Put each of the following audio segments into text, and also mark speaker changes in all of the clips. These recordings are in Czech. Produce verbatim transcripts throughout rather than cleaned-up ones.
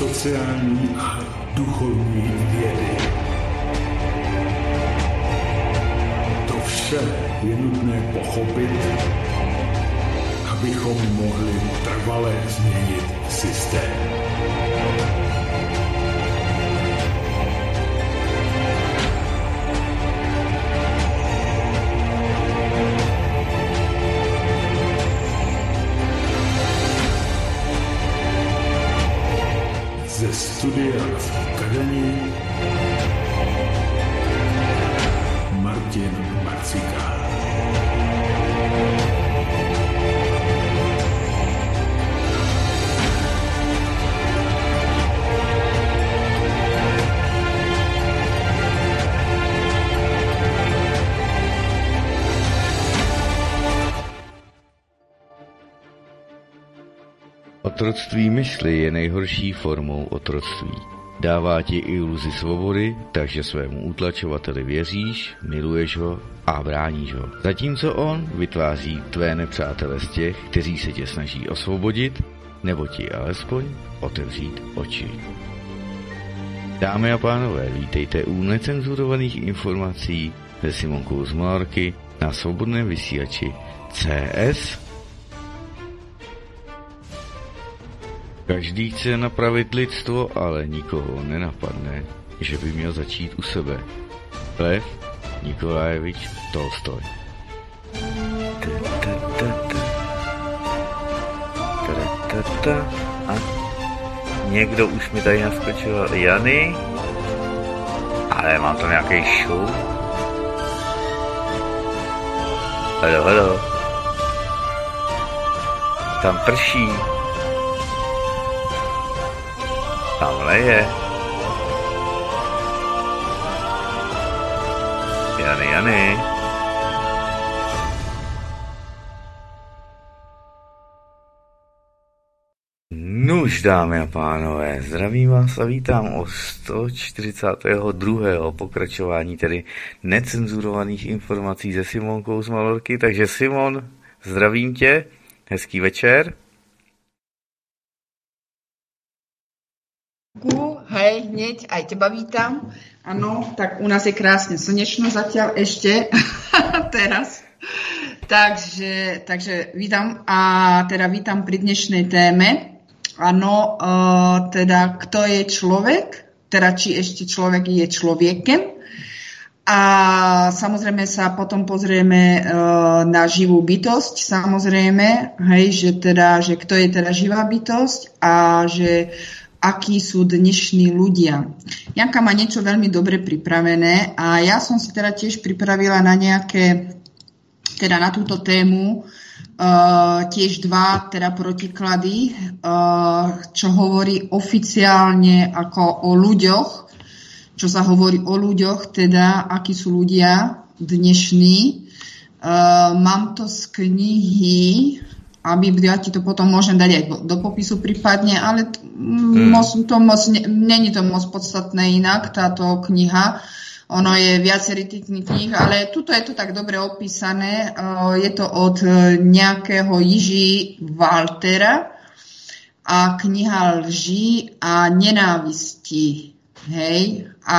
Speaker 1: sociální a duchovní vědy. To vše je nutné pochopit, abychom mohli trvale změnit systém. Ze studia v Kadani Martin Marcika.
Speaker 2: Otroctví mysli je nejhorší formou otroctví. Dává ti iluzi svobody, takže svému utlačovateli věříš, miluješ ho a bráníš ho. Zatímco on vytváří tvé nepřátele z těch, kteří se tě snaží osvobodit, nebo ti alespoň otevřít oči. Dámy a pánové, vítejte u necenzurovaných informací se Simonkou z Malorky na svobodném vysílači C S. Každý chce napravit lidstvo, ale nikoho nenapadne, že by měl začít u sebe. Lev Nikolajevič Tolstoj.
Speaker 3: A někdo už mi tady naskočil Jany, ale mám tam nějaký show. Halo, halo. Tam prší. Tamhle je. Jany, Jany. Nuž, dámy a pánové, zdravím vás a vítám o sto čtyřicátém druhém pokračování tedy necenzurovaných informací se Simonkou z Malorky. Takže Simon, zdravím tě, hezký večer.
Speaker 4: Hej, hneď aj teba vítam. Áno, tak u nás je krásne slnečno zatiaľ ešte teraz. Takže, takže vítam a teda vítam pri dnešnej téme. Áno, uh, teda kto je človek, teda či ešte človek je človekem. A samozrejme sa potom pozrieme uh, na živú bytosť, samozrejme, hej, že teda, že kto je teda živá bytosť a že akí sú dnešní ľudia. Janka má niečo veľmi dobre pripravené a ja som si teda tiež pripravila na nejaké, teda na túto tému uh, tiež dva teda protiklady, uh, čo hovorí oficiálne ako o ľuďoch, čo sa hovorí o ľuďoch, teda akí sú ľudia dnešní. Uh, mám to z knihy, aby ja ti to potom môžem dať aj do popisu prípadne, ale t- mm. moc, to moc, ne, není to moc podstatné inak, táto kniha. Ono je viacerý tých kníh, ale tuto je to tak dobre opísané. Uh, je to od nejakého Jiří Waltera a kniha Lží a nenávisti. Hej? A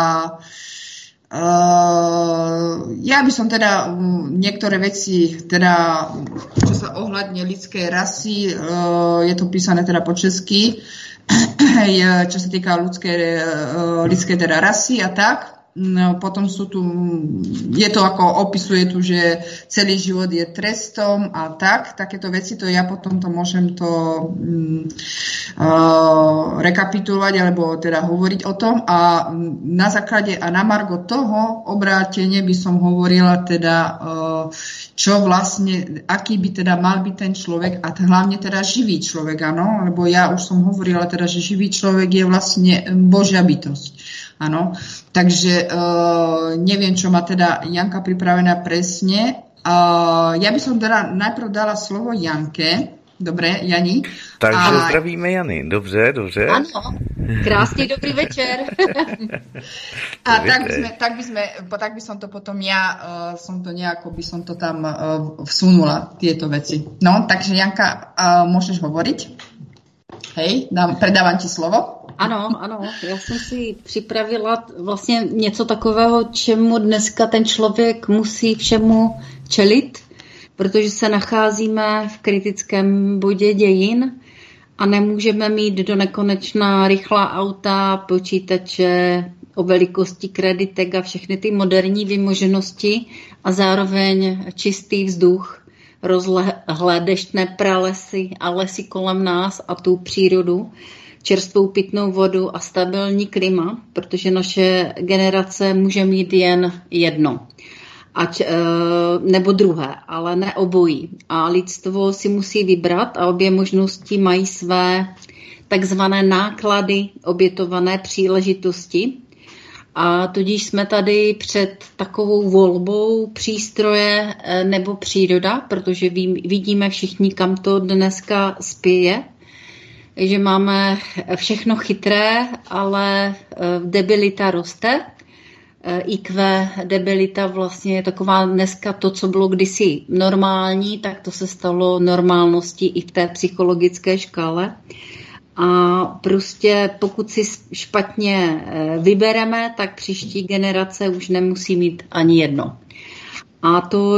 Speaker 4: Uh, ja by som teda um, niektoré veci, teda, čo sa ohľadne ľudskej rasy, uh, je to písané teda po česky, čo sa týka ľudskej, uh, ľudskej teda rasy a tak. No, potom sú tu, je to ako opisuje tu, že celý život je trestom a tak, takéto veci, to ja potom to môžem to um, uh, rekapitulovať alebo teda hovoriť o tom a na základe a na margo toho obrátenie by som hovorila teda, uh, čo vlastne, aký by teda mal byť ten človek a hlavne teda živý človek, áno, lebo ja už som hovorila teda, že živý človek je vlastne Božia bytosť. Áno, takže uh, neviem, čo má teda Janka pripravená presne. Uh, ja by som teda najprv dala slovo Janke. Dobre, Jani.
Speaker 3: Takže a... zdravíme Jany. Dobře, dobře.
Speaker 5: Ano, krásný dobrý večer.
Speaker 4: A tak by, sme, tak, by sme, tak by som to potom ja, uh, som to nejako by som to tam uh, vsunula, tieto veci. No, takže Janka, uh, môžeš hovoriť. Hej, dám, predávam ti slovo.
Speaker 5: Ano, ano, já jsem si připravila vlastně něco takového, čemu dneska ten člověk musí všemu čelit, protože se nacházíme v kritickém bodě dějin a nemůžeme mít do nekonečna rychlá auta, počítače o velikosti kreditek a všechny ty moderní vymoženosti a zároveň čistý vzduch, rozlehlé deštné pralesy a lesy kolem nás a tu přírodu, čerstvou pitnou vodu a stabilní klima, protože naše generace může mít jen jedno. Ať, nebo druhé, ale ne obojí. A lidstvo si musí vybrat a obě možnosti mají své takzvané náklady, obětované příležitosti. A tudíž jsme tady před takovou volbou přístroje nebo příroda, protože vidíme všichni, kam to dneska spěje, že máme všechno chytré, ale debilita roste. í kvé debilita vlastně je taková dneska to, co bylo kdysi normální, tak to se stalo normálností i v té psychologické škále. A prostě pokud si špatně vybereme, tak příští generace už nemusí mít ani jedno. A to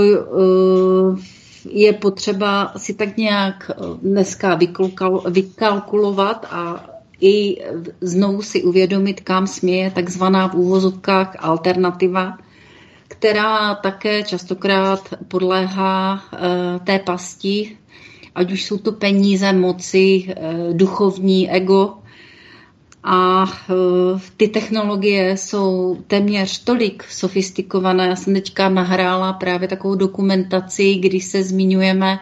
Speaker 5: je potřeba si tak nějak dneska vykalkulovat a i znovu si uvědomit, kam směje takzvaná v úvozovkách alternativa, která také častokrát podléhá té pasti, ať už jsou to peníze, moci, duchovní ego. A ty technologie jsou téměř tolik sofistikované. Já jsem teďka nahrála právě takovou dokumentaci, kdy se zmiňujeme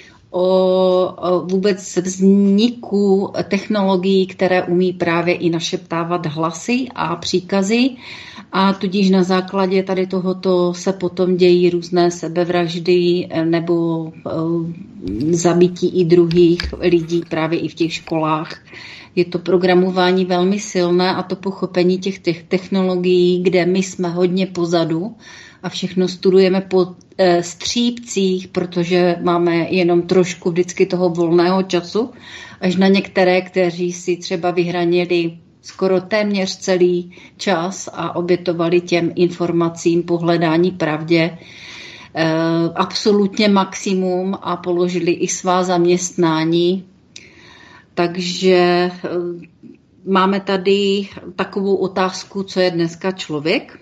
Speaker 5: o vůbec vzniku technologií, které umí právě i našeptávat hlasy a příkazy. A tudíž na základě tady tohoto se potom dějí různé sebevraždy nebo zabití i druhých lidí právě i v těch školách. Je to programování velmi silné a to pochopení těch technologií, kde my jsme hodně pozadu a všechno studujeme po e, střípcích, protože máme jenom trošku vždycky toho volného času, až na některé, kteří si třeba vyhranili skoro téměř celý čas a obětovali těm informacím po hledání pravdě e, absolutně maximum a položili i svá zaměstnání. Takže e, máme tady takovou otázku, co je dneska člověk.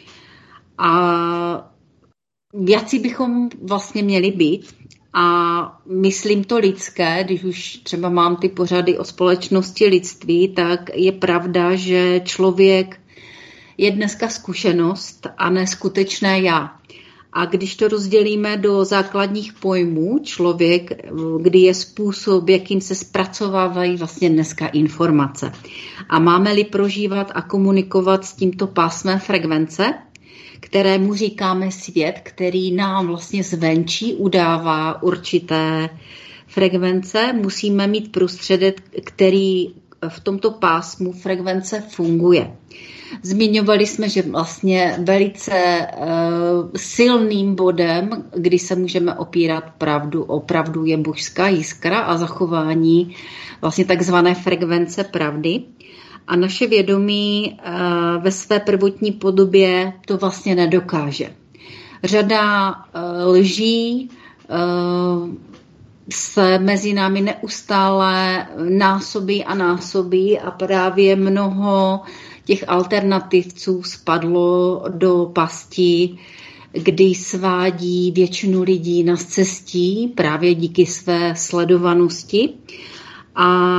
Speaker 5: A jací bychom vlastně měli být. A myslím to lidské, když už třeba mám ty pořady o společnosti lidství, tak je pravda, že člověk je dneska zkušenost a ne skutečné já. A když to rozdělíme do základních pojmů, člověk, kdy je způsob, jakým se zpracovávají vlastně dneska informace. A máme-li prožívat a komunikovat s tímto pásmem frekvence, kterému říkáme svět, který nám vlastně zvenčí udává určité frekvence, musíme mít prostředek, který v tomto pásmu frekvence funguje. Zmiňovali jsme, že vlastně velice uh, silným bodem, kdy se můžeme opírat pravdu, o pravdu je božská jiskra a zachování vlastně takzvané frekvence pravdy. A naše vědomí uh, ve své prvotní podobě to vlastně nedokáže. Řada uh, lží uh, se mezi námi neustále násobí a násobí a právě mnoho těch alternativců spadlo do pasti, kdy svádí většinu lidí na cestí právě díky své sledovanosti. A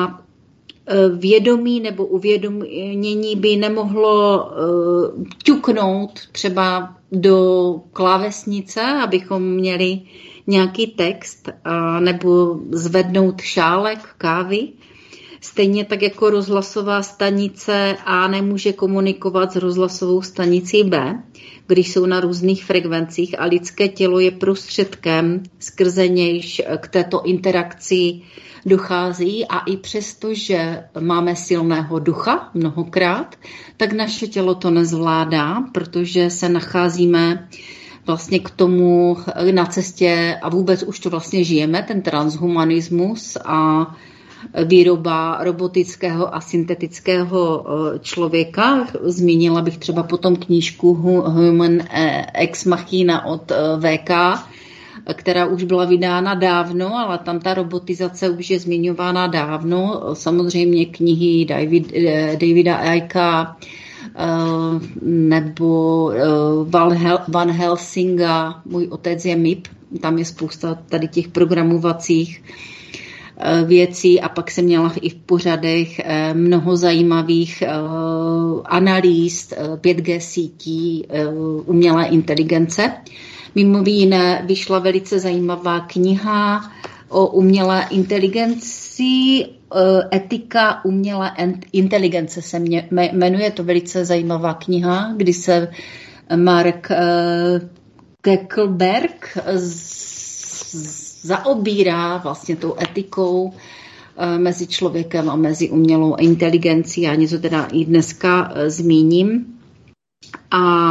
Speaker 5: vědomí nebo uvědomění by nemohlo uh, ťuknout třeba do klávesnice, abychom měli nějaký text uh, nebo zvednout šálek kávy. Stejně tak jako rozhlasová stanice A nemůže komunikovat s rozhlasovou stanicí B, když jsou na různých frekvencích a lidské tělo je prostředkem, skrze nějž k této interakci dochází a i přesto, že máme silného ducha mnohokrát, tak naše tělo to nezvládá, protože se nacházíme vlastně k tomu na cestě a vůbec už to vlastně žijeme, ten transhumanismus a výroba robotického a syntetického člověka. Zmínila bych třeba potom knížku Human Ex Machina od V K, která už byla vydána dávno, ale tam ta robotizace už je zmiňována dávno. Samozřejmě knihy David, Davida Icka nebo Van Helsinga, Můj otec je M I P, tam je spousta tady těch programovacích věcí a pak jsem měla i v pořadech mnoho zajímavých analýz pět G sítí umělé inteligence. Mimo jiné vyšla velice zajímavá kniha o umělé inteligenci, Etika umělé inteligence se mě jmenuje, to velice zajímavá kniha, kdy se Mark Kekelberg zaobírá vlastně tou etikou mezi člověkem a mezi umělou inteligencí. Já něco teda i dneska zmíním. A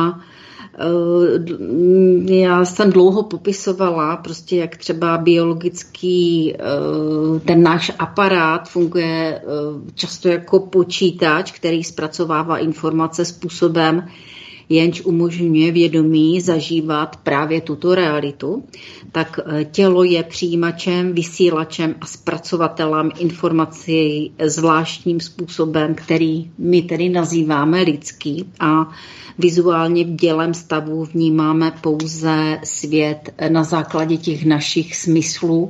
Speaker 5: já jsem dlouho popisovala, prostě jak třeba biologický ten náš aparát funguje často jako počítač, který zpracovává informace způsobem, jenž umožňuje vědomí zažívat právě tuto realitu, tak tělo je přijímačem, vysílačem a zpracovatelem informací zvláštním způsobem, který my tedy nazýváme lidský, a vizuálně v dělem stavu vnímáme pouze svět na základě těch našich smyslů,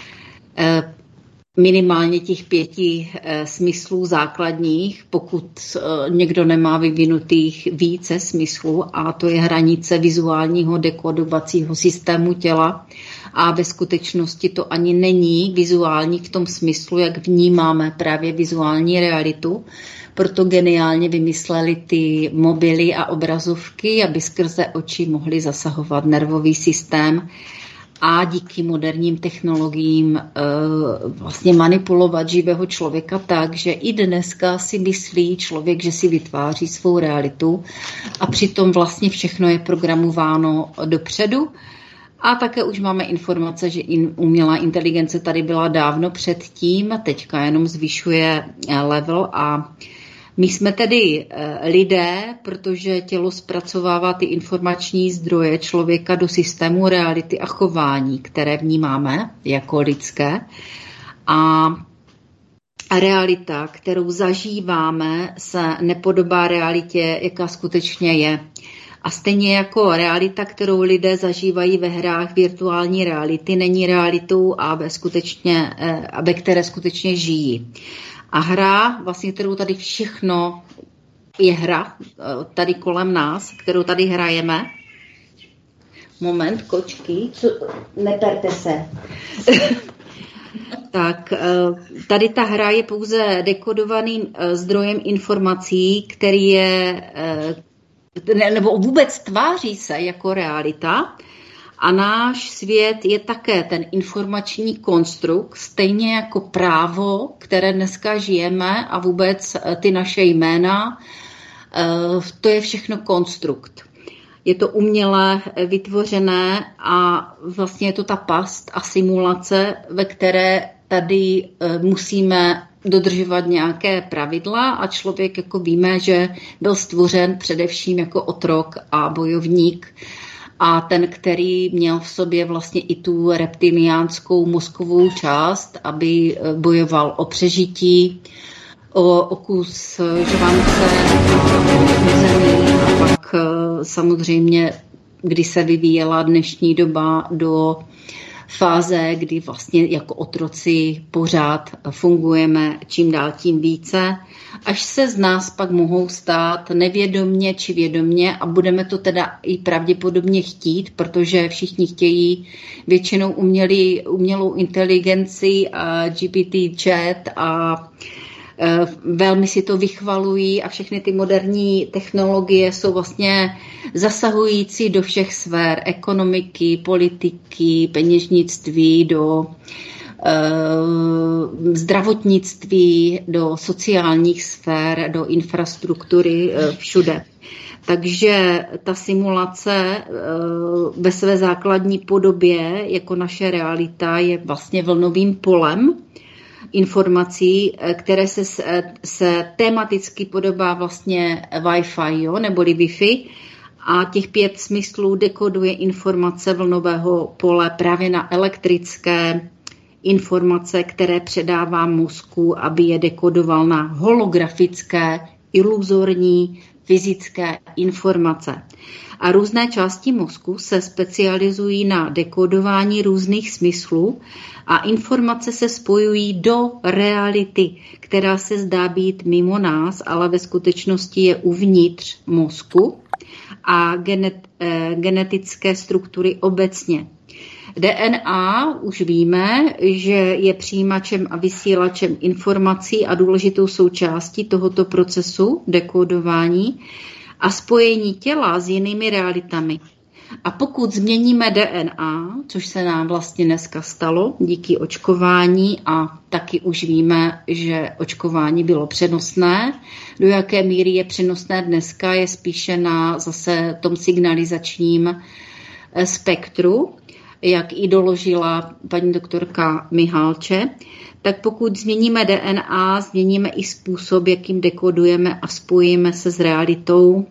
Speaker 5: minimálně těch pěti e, smyslů základních, pokud e, někdo nemá vyvinutých více smyslů, a to je hranice vizuálního dekodovacího systému těla, a ve skutečnosti to ani není vizuální v tom smyslu, jak vnímáme právě vizuální realitu. Proto geniálně vymysleli ty mobily a obrazovky, aby skrze oči mohli zasahovat nervový systém a díky moderním technologiím e, vlastně manipulovat živého člověka tak, že i dneska si myslí člověk, že si vytváří svou realitu, a přitom vlastně všechno je programováno dopředu. A také už máme informace, že umělá inteligence tady byla dávno předtím, teďka jenom zvyšuje level, a my jsme tedy lidé, protože tělo zpracovává ty informační zdroje člověka do systému reality a chování, které vnímáme jako lidské. A realita, kterou zažíváme, se nepodobá realitě, jaká skutečně je. A stejně jako realita, kterou lidé zažívají ve hrách virtuální reality, není realitou, a ve, skutečně, a ve které skutečně žijí. A hra, vlastně, kterou tady všechno je hra, tady kolem nás, kterou tady hrajeme. Moment, kočky, co, neperte se. Tak tady ta hra je pouze dekodovaným zdrojem informací, který je, nebo vůbec tváří se jako realita. A náš svět je také ten informační konstrukt, stejně jako právo, které dneska žijeme, a vůbec ty naše jména, to je všechno konstrukt. Je to uměle vytvořené a vlastně je to ta past a simulace, ve které tady musíme dodržovat nějaké pravidla, a člověk, jako víme, že byl stvořen především jako otrok a bojovník, a ten, který měl v sobě vlastně i tu reptiliánskou mozkovou část, aby bojoval o přežití, o, o kus žvance, o zemí, a pak samozřejmě, kdy se vyvíjela dnešní doba do fáze, kdy vlastně jako otroci pořád fungujeme čím dál tím více, až se z nás pak mohou stát nevědomně či vědomně, a budeme to teda i pravděpodobně chtít, protože všichni chtějí většinou umělý, umělou inteligenci a G P T chat a velmi si to vychvalují, a všechny ty moderní technologie jsou vlastně zasahující do všech sfér ekonomiky, politiky, peněžnictví, do zdravotnictví, do sociálních sfér, do infrastruktury, všude. Takže ta simulace ve své základní podobě, jako naše realita, je vlastně vlnovým polem, informací, které se, se tematicky podobá vlastně Wi-Fi, jo, neboli Wi-Fi. A těch pět smyslů dekoduje informace vlnového pole právě na elektrické informace, které předává mozku, aby je dekodoval na holografické, iluzorní, fyzické informace. A různé části mozku se specializují na dekodování různých smyslů a informace se spojují do reality, která se zdá být mimo nás, ale ve skutečnosti je uvnitř mozku a genet, eh, genetické struktury obecně. D N A už víme, že je přijímačem a vysílačem informací a důležitou součástí tohoto procesu dekodování a spojení těla s jinými realitami. A pokud změníme D N A, což se nám vlastně dneska stalo díky očkování a taky už víme, že očkování bylo přenosné, do jaké míry je přenosné dneska je spíše na zase tom signalizačním spektru, jak i doložila paní doktorka Mihálče, tak pokud změníme D N A, změníme i způsob, jakým dekodujeme a spojíme se s realitou.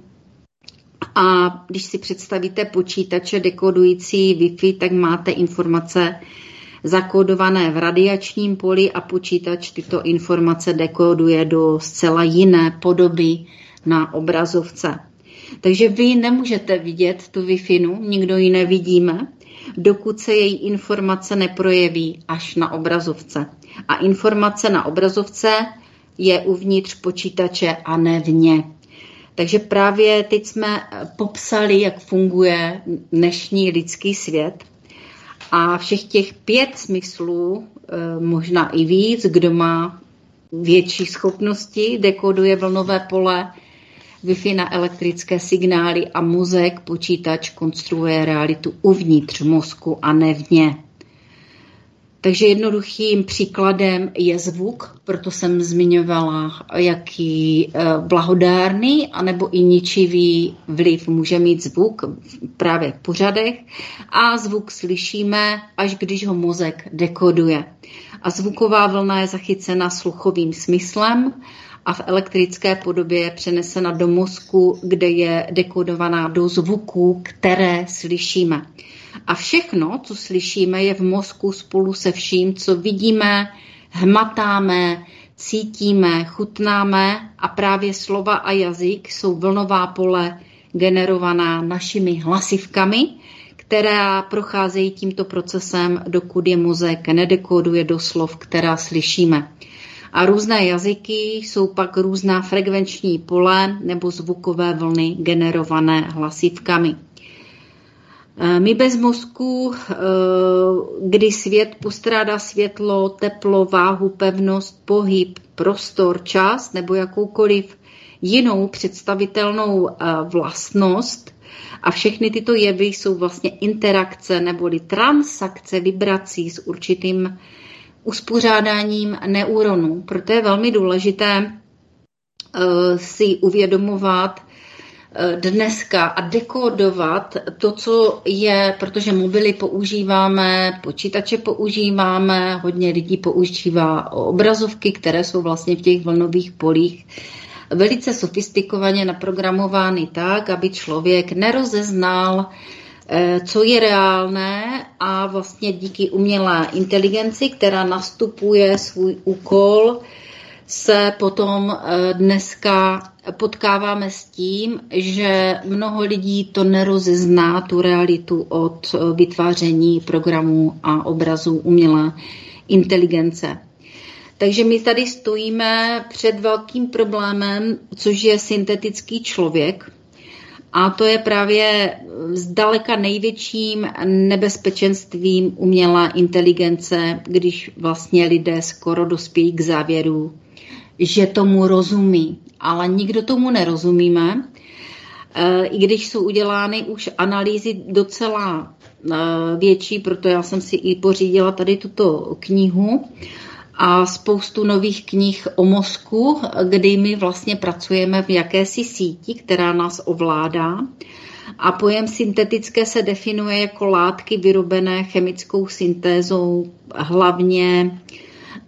Speaker 5: A když si představíte počítače dekodující Wi-Fi, tak máte informace zakódované v radiačním poli a počítač tyto informace dekoduje do zcela jiné podoby na obrazovce. Takže vy nemůžete vidět tu Wi-Fi, nikdo ji nevidíme, dokud se její informace neprojeví až na obrazovce. A informace na obrazovce je uvnitř počítače a ne vně. Takže právě teď jsme popsali, jak funguje dnešní lidský svět a všech těch pět smyslů, možná i víc, kdo má větší schopnosti, dekoduje vlnové pole, Wi-Fi na elektrické signály a mozek, počítač konstruuje realitu uvnitř mozku a ne vně. Takže jednoduchým příkladem je zvuk, proto jsem zmiňovala, jaký blahodárný anebo i ničivý vliv může mít zvuk právě v pořadech a zvuk slyšíme, až když ho mozek dekoduje. A zvuková vlna je zachycena sluchovým smyslem a v elektrické podobě je přenesena do mozku, kde je dekodovaná do zvuků, které slyšíme. A všechno, co slyšíme, je v mozku spolu se vším, co vidíme, hmatáme, cítíme, chutnáme a právě slova a jazyk jsou vlnová pole generovaná našimi hlasivkami, která procházejí tímto procesem, dokud je mozek nedekoduje do slov, která slyšíme. A různé jazyky jsou pak různá frekvenční pole nebo zvukové vlny generované hlasivkami. My bez mozku, kdy svět postrádá světlo, teplo, váhu, pevnost, pohyb, prostor, čas nebo jakoukoliv jinou představitelnou vlastnost, a všechny tyto jevy jsou vlastně interakce neboli transakce vibrací s určitým uspořádáním neuronů. Proto je velmi důležité si uvědomovat dneska a dekodovat to, co je, protože mobily používáme, počítače používáme, hodně lidí používá obrazovky, které jsou vlastně v těch vlnových polích velice sofistikovaně naprogramovány tak, aby člověk nerozeznal, co je reálné, a vlastně díky umělé inteligenci, která nastupuje svůj úkol, se potom dneska potkáváme s tím, že mnoho lidí to nerozezná, tu realitu od vytváření programů a obrazů umělé inteligence. Takže my tady stojíme před velkým problémem, což je syntetický člověk. A to je právě zdaleka největším nebezpečenstvím umělé inteligence, když vlastně lidé skoro dospějí k závěru, že tomu rozumí. Ale nikdo tomu nerozumíme, i když jsou udělány už analýzy docela větší, proto já jsem si i pořídila tady tuto knihu a spoustu nových knih o mozku, kdy my vlastně pracujeme v jakési síti, která nás ovládá. A pojem syntetické se definuje jako látky vyrobené chemickou syntézou hlavně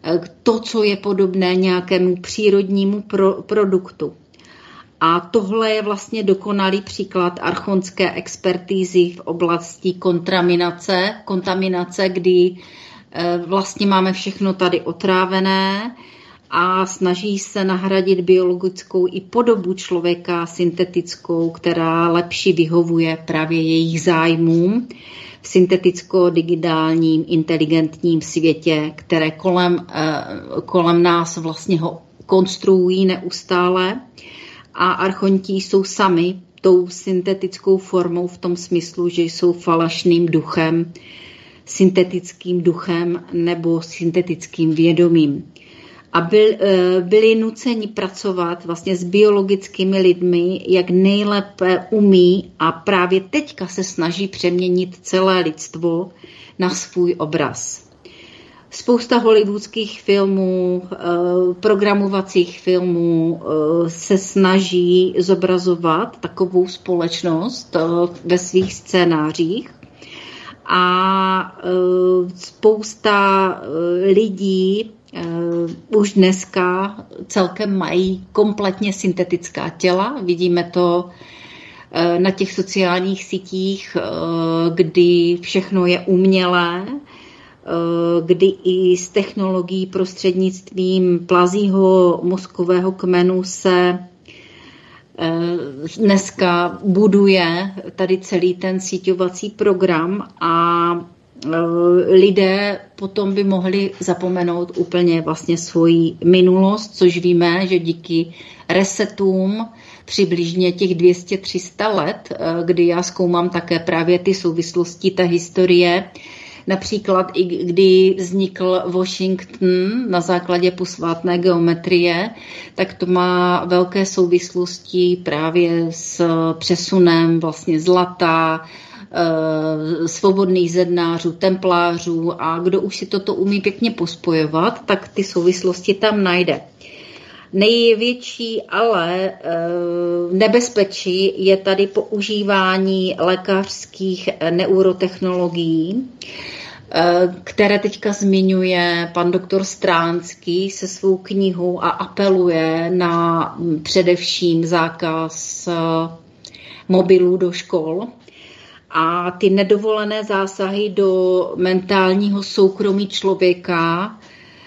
Speaker 5: to, co je podobné nějakému přírodnímu pro, produktu. A tohle je vlastně dokonalý příklad archonské expertízy v oblasti kontaminace, kontaminace, kdy vlastně máme všechno tady otrávené a snaží se nahradit biologickou i podobu člověka syntetickou, která lepší vyhovuje právě jejich zájmům v synteticko-digitálním inteligentním světě, které kolem, kolem nás vlastně ho konstruují neustále. A archonti jsou sami tou syntetickou formou v tom smyslu, že jsou falešným duchem, syntetickým duchem nebo syntetickým vědomím. A byl, byli nuceni pracovat vlastně s biologickými lidmi, jak nejlépe umí a právě teďka se snaží přeměnit celé lidstvo na svůj obraz. Spousta hollywoodských filmů, programovacích filmů se snaží zobrazovat takovou společnost ve svých scénářích a spousta lidí už dneska celkem mají kompletně syntetická těla. Vidíme to na těch sociálních sítích, kdy všechno je umělé, kdy i z technologií prostřednictvím plazího mozkového kmenu se dneska buduje tady celý ten síťovací program a lidé potom by mohli zapomenout úplně vlastně svoji minulost, což víme, že díky resetům přibližně těch dvě stě tři sta let, kdy já zkoumám také právě ty souvislosti té historie, například i kdy vznikl Washington na základě posvátné geometrie, tak to má velké souvislosti právě s přesunem vlastně zlata, svobodných zednářů, templářů a kdo už si toto umí pěkně pospojovat, tak ty souvislosti tam najde. Největší ale nebezpečí je tady používání lékařských neurotechnologií, které teďka zmiňuje pan doktor Stránský se svou knihou a apeluje na především zákaz mobilů do škol. A ty nedovolené zásahy do mentálního soukromí člověka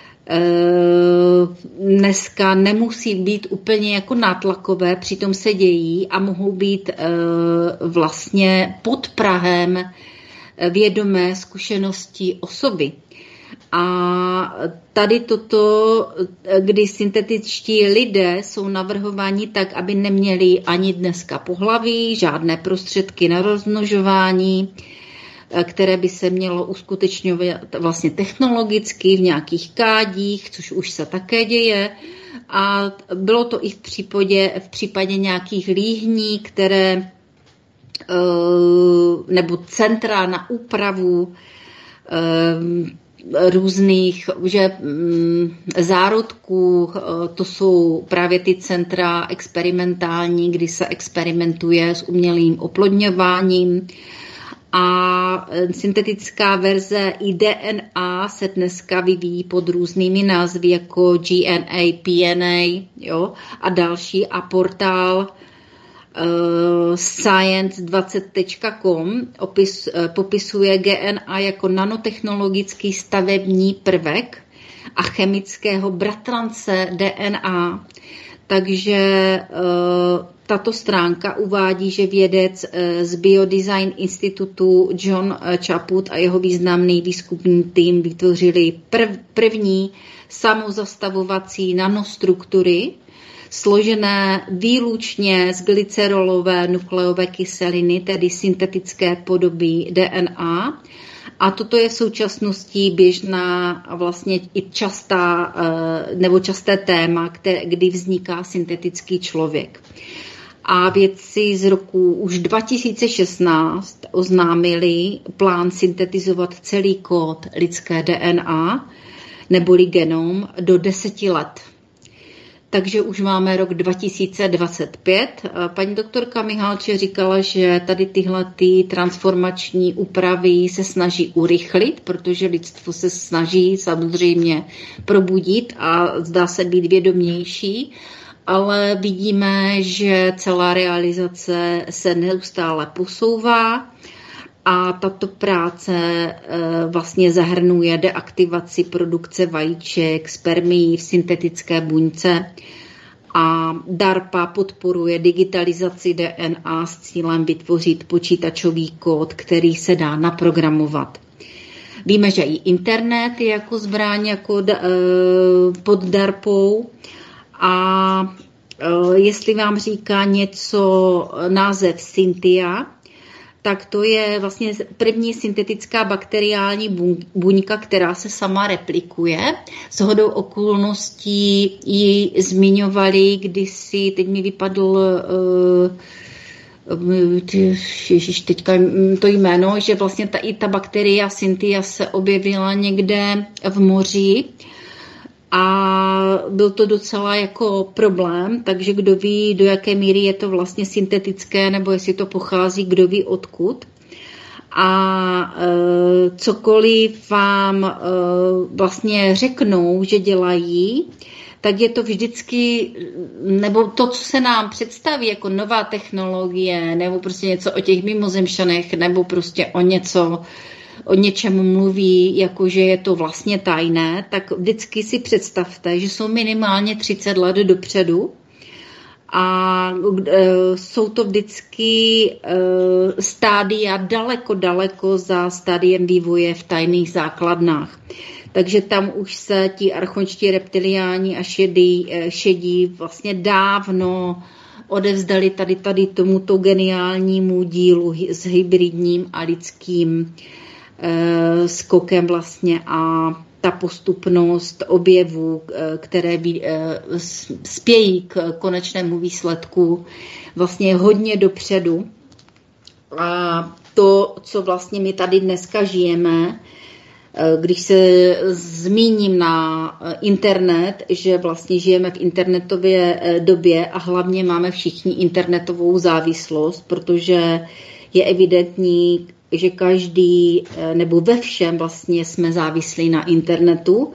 Speaker 5: dneska nemusí být úplně jako nátlakové, přitom se dějí a mohou být vlastně pod prahem vědomé zkušenosti osoby. A tady toto, kdy syntetičtí lidé jsou navrhováni tak, aby neměli ani dneska pohlaví, žádné prostředky na rozmnožování, které by se mělo uskutečňovat vlastně technologicky v nějakých kádích, což už se také děje. A bylo to i v případě, v případě nějakých líhní, které nebo centra na úpravu různých že, mm, zárodků, to jsou právě ty centra experimentální, kdy se experimentuje s umělým oplodňováním a syntetická verze i D N A se dneska vyvíjí pod různými názvy jako G N A, P N A jo, a další a portál science dvacet tečka com opis, popisuje G N A jako nanotechnologický stavební prvek a chemického bratrance D N A. Takže tato stránka uvádí, že vědec z Biodesign institutu John Chaput a jeho významný výzkumný tým vytvořili prv, první samozastavovací nanostruktury, složené výlučně z glycerolové nukleové kyseliny, tedy syntetické podoby D N A. A toto je v současnosti běžná vlastně i častá, nebo časté téma, které, kdy vzniká syntetický člověk. A vědci z roku už dva tisíce šestnáct oznámili plán syntetizovat celý kód lidské D N A, neboli genom, do deseti let. takže už máme rok dva tisíce dvacet pět. Paní doktorka Mihálče říkala, že tady tyhle ty transformační úpravy se snaží urychlit, protože lidstvo se snaží samozřejmě probudit a zdá se být vědomější, ale vidíme, že celá realizace se neustále posouvá a tato práce vlastně zahrnuje deaktivaci produkce vajíček, spermií v syntetické buňce a DARPA podporuje digitalizaci D N A s cílem vytvořit počítačový kód, který se dá naprogramovat. Víme, že i internet je jako zbraň jako pod DARPou a jestli vám říká něco název Cynthia, tak to je vlastně první syntetická bakteriální buňka, která se sama replikuje. Shodou okolností ji zmiňovali kdysi, teď mi vypadl ježiš, teďka to jméno, že vlastně ta, i ta bakteria Cynthia se objevila někde v moři a byl to docela jako problém, takže kdo ví, do jaké míry je to vlastně syntetické, nebo jestli to pochází, kdo ví odkud. A e, cokoliv vám e, vlastně řeknou, že dělají, tak je to vždycky, nebo to, co se nám představí jako nová technologie, nebo prostě něco o těch mimozemšanech, nebo prostě o něco, o něčem mluví, jakože je to vlastně tajné, tak vždycky si představte, že jsou minimálně třicet let dopředu a e, jsou to vždycky e, stádia daleko, daleko za stádiem vývoje v tajných základnách. Takže tam už se ti archonští reptiliáni a šedí, šedí vlastně dávno odevzdali tady, tady tomuto geniálnímu dílu s hybridním a lidským e, skokem vlastně a ta postupnost objevů, které e, spějí k konečnému výsledku, vlastně hodně dopředu. A to, co vlastně my tady dneska žijeme, když se zmíním na internet, že vlastně žijeme v internetové době a hlavně máme všichni internetovou závislost, protože je evidentní, že každý nebo ve všem vlastně jsme závislí na internetu.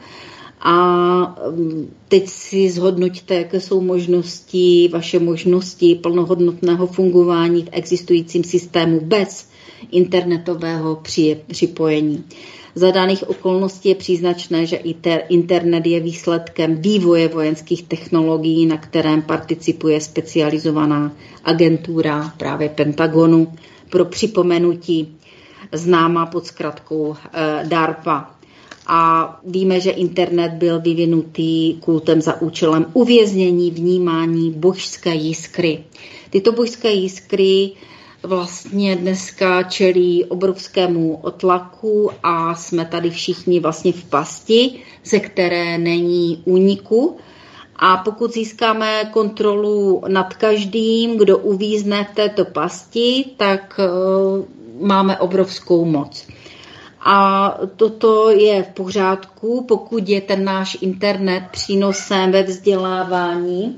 Speaker 5: A teď si zhodnoťte, jaké jsou možnosti, vaše možnosti plnohodnotného fungování v existujícím systému bez internetového připojení. Za daných okolností je příznačné, že internet je výsledkem vývoje vojenských technologií, na kterém participuje specializovaná agentura právě Pentagonu, pro připomenutí známá pod zkratkou DARPA. A víme, že internet byl vyvinutý kultem za účelem uvěznění vnímání božské jiskry. Tyto božské jiskry vlastně dneska čelí obrovskému tlaku a jsme tady všichni vlastně v pasti, ze které není úniku. A pokud získáme kontrolu nad každým, kdo uvízne v této pasti, tak uh, máme obrovskou moc. A toto je v pořádku, pokud je ten náš internet přínosem ve vzdělávání.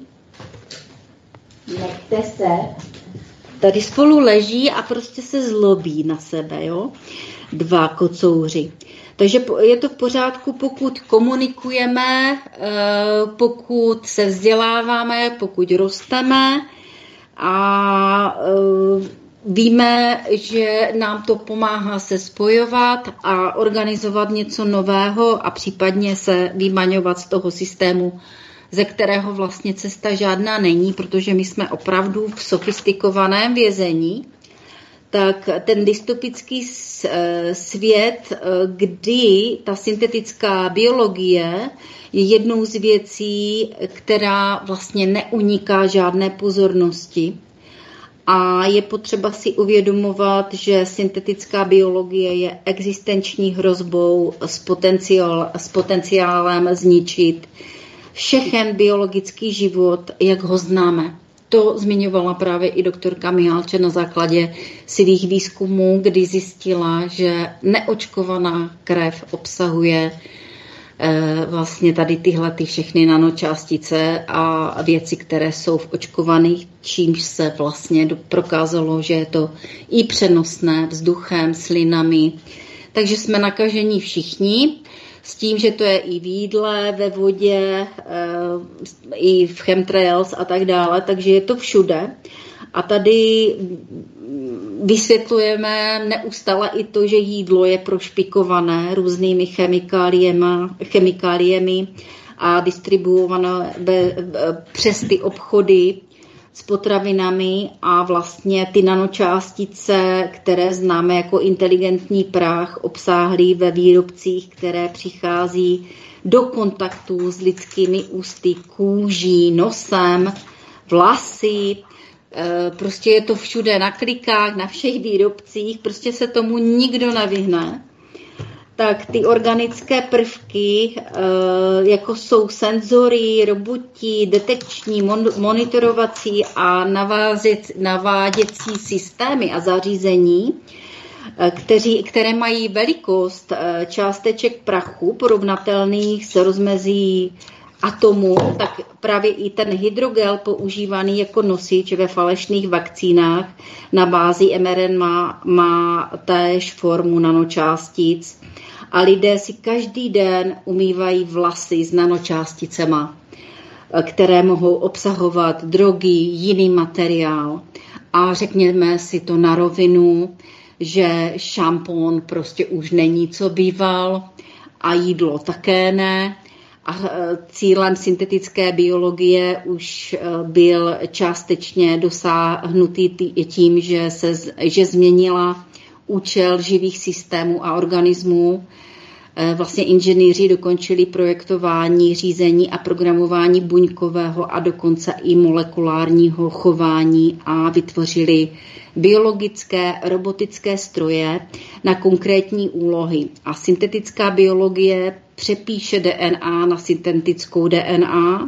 Speaker 5: Nechte se. Tady spolu leží a prostě se zlobí na sebe, jo? Dva kocouři. Takže je to v pořádku, pokud komunikujeme, pokud se vzděláváme, pokud rosteme a víme, že nám to pomáhá se spojovat a organizovat něco nového a případně se vymaňovat z toho systému, ze kterého vlastně cesta žádná není, protože my jsme opravdu v sofistikovaném vězení, tak ten dystopický svět, kdy ta syntetická biologie je jednou z věcí, která vlastně neuniká žádné pozornosti. A je potřeba si uvědomovat, že syntetická biologie je existenční hrozbou s, potenciál, s potenciálem zničit všechen biologický život, jak ho známe. To zmiňovala právě i doktorka Mihálče na základě svých výzkumů, kdy zjistila, že neočkovaná krev obsahuje vlastně tady tyhle ty všechny nanočástice a věci, které jsou v očkovaných, čímž se vlastně prokázalo, že je to i přenosné vzduchem, slinami. Takže jsme nakažení všichni, s tím, že to je i v jídle, ve vodě, i v chemtrails a tak dále, takže je to všude. A tady vysvětlujeme neustále i to, že jídlo je prošpikované různými chemikáliemi, chemikáliemi a distribuované přes ty obchody s potravinami a vlastně ty nanočástice, které známe jako inteligentní prach, obsáhlý ve výrobcích, které přichází do kontaktu s lidskými ústy, kůží, nosem, vlasy. Prostě je to všude na klikách, na všech výrobcích, prostě se tomu nikdo nevyhne. Tak ty organické prvky, jako jsou senzory, roboti, detekční, monitorovací a naváděcí systémy a zařízení, kteří, které mají velikost částeček prachu porovnatelných s rozmezí atomu, tak právě i ten hydrogel používaný jako nosič ve falešných vakcínách na bázi em er en á má, má též formu nanočástic a lidé si každý den umývají vlasy s nanočásticema, které mohou obsahovat drogy, jiný materiál. A řekněme si to na rovinu, že šampon prostě už není, co býval a jídlo také ne. A cílem syntetické biologie už byl částečně dosáhnutý tím, že se že změnila účel živých systémů a organismů. Vlastně inženýři dokončili projektování, řízení a programování buňkového a dokonce i molekulárního chování a vytvořili biologické robotické stroje na konkrétní úlohy. A syntetická biologie přepíše D N A na syntetickou D N A,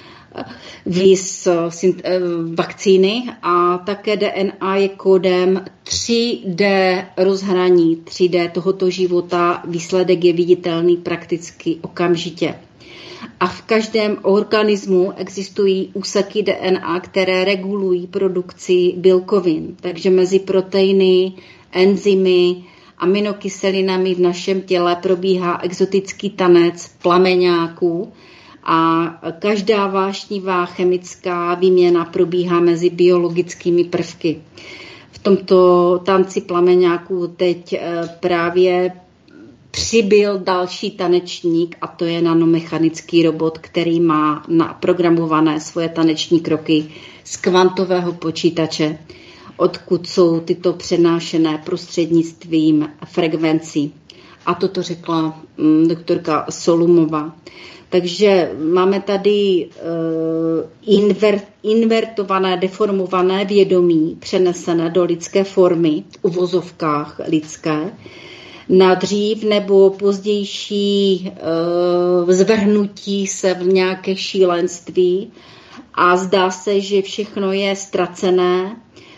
Speaker 5: víc vakcíny a také D N A je kódem tři dé rozhraní, tři dé tohoto života, výsledek je viditelný prakticky okamžitě. A v každém organismu existují úseky D N A, které regulují produkci bílkovin. Takže mezi proteiny, enzymy, aminokyselinami v našem těle probíhá exotický tanec plameňáků a každá vášnivá chemická výměna probíhá mezi biologickými prvky. V tomto tanci plameňáků teď právě přibyl další tanečník a to je nanomechanický robot, který má naprogramované svoje taneční kroky z kvantového počítače, odkud jsou tyto přenášené prostřednictvím frekvencí. A toto řekla mm, doktorka Solumova. Takže máme tady uh, inver, invertované, deformované vědomí, přenesené do lidské formy, v uvozovkách lidské, na dřív nebo pozdější uh, zvrhnutí se v nějaké šílenství a zdá se, že všechno je ztracené.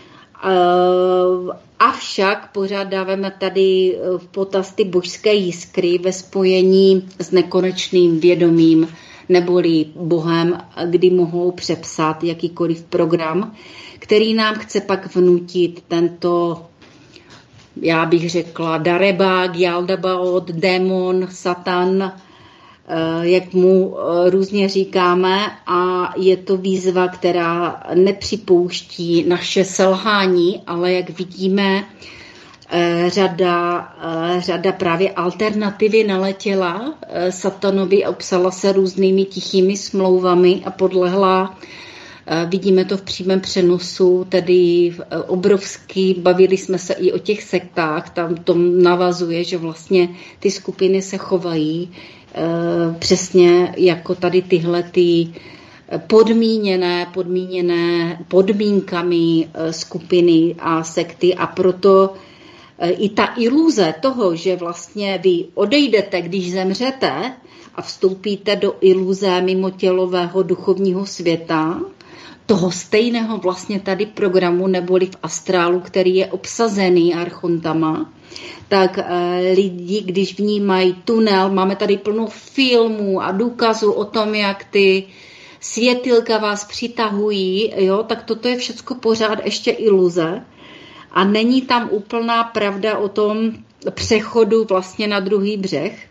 Speaker 5: Uh, avšak pořád dáváme tady v potaz ty božské jiskry ve spojení s nekonečným vědomím neboli Bohem, kdy mohou přepsat jakýkoliv program, který nám chce pak vnutit tento, já bych řekla, darebák, jaldabaot, démon, satan, jak mu různě říkáme, a je to výzva, která nepřipouští naše selhání, ale jak vidíme, řada, řada právě alternativy naletěla satanovi a obsala se různými tichými smlouvami a podlehla. Vidíme to v přímém přenosu, tedy obrovský, bavili jsme se i o těch sektách, tam to navazuje, že vlastně ty skupiny se chovají přesně jako tady tyhle ty podmíněné, podmíněné podmínkami skupiny a sekty a proto i ta iluze toho, že vlastně vy odejdete, když zemřete a vstoupíte do iluze mimotělového duchovního světa, toho stejného vlastně tady programu, neboli v astrálu, který je obsazený archontama, tak e, lidi, když vnímají tunel, máme tady plno filmů a důkazů o tom, jak ty světýlka vás přitahují, jo, tak toto je všecko pořád ještě iluze a není tam úplná pravda o tom přechodu vlastně na druhý břeh.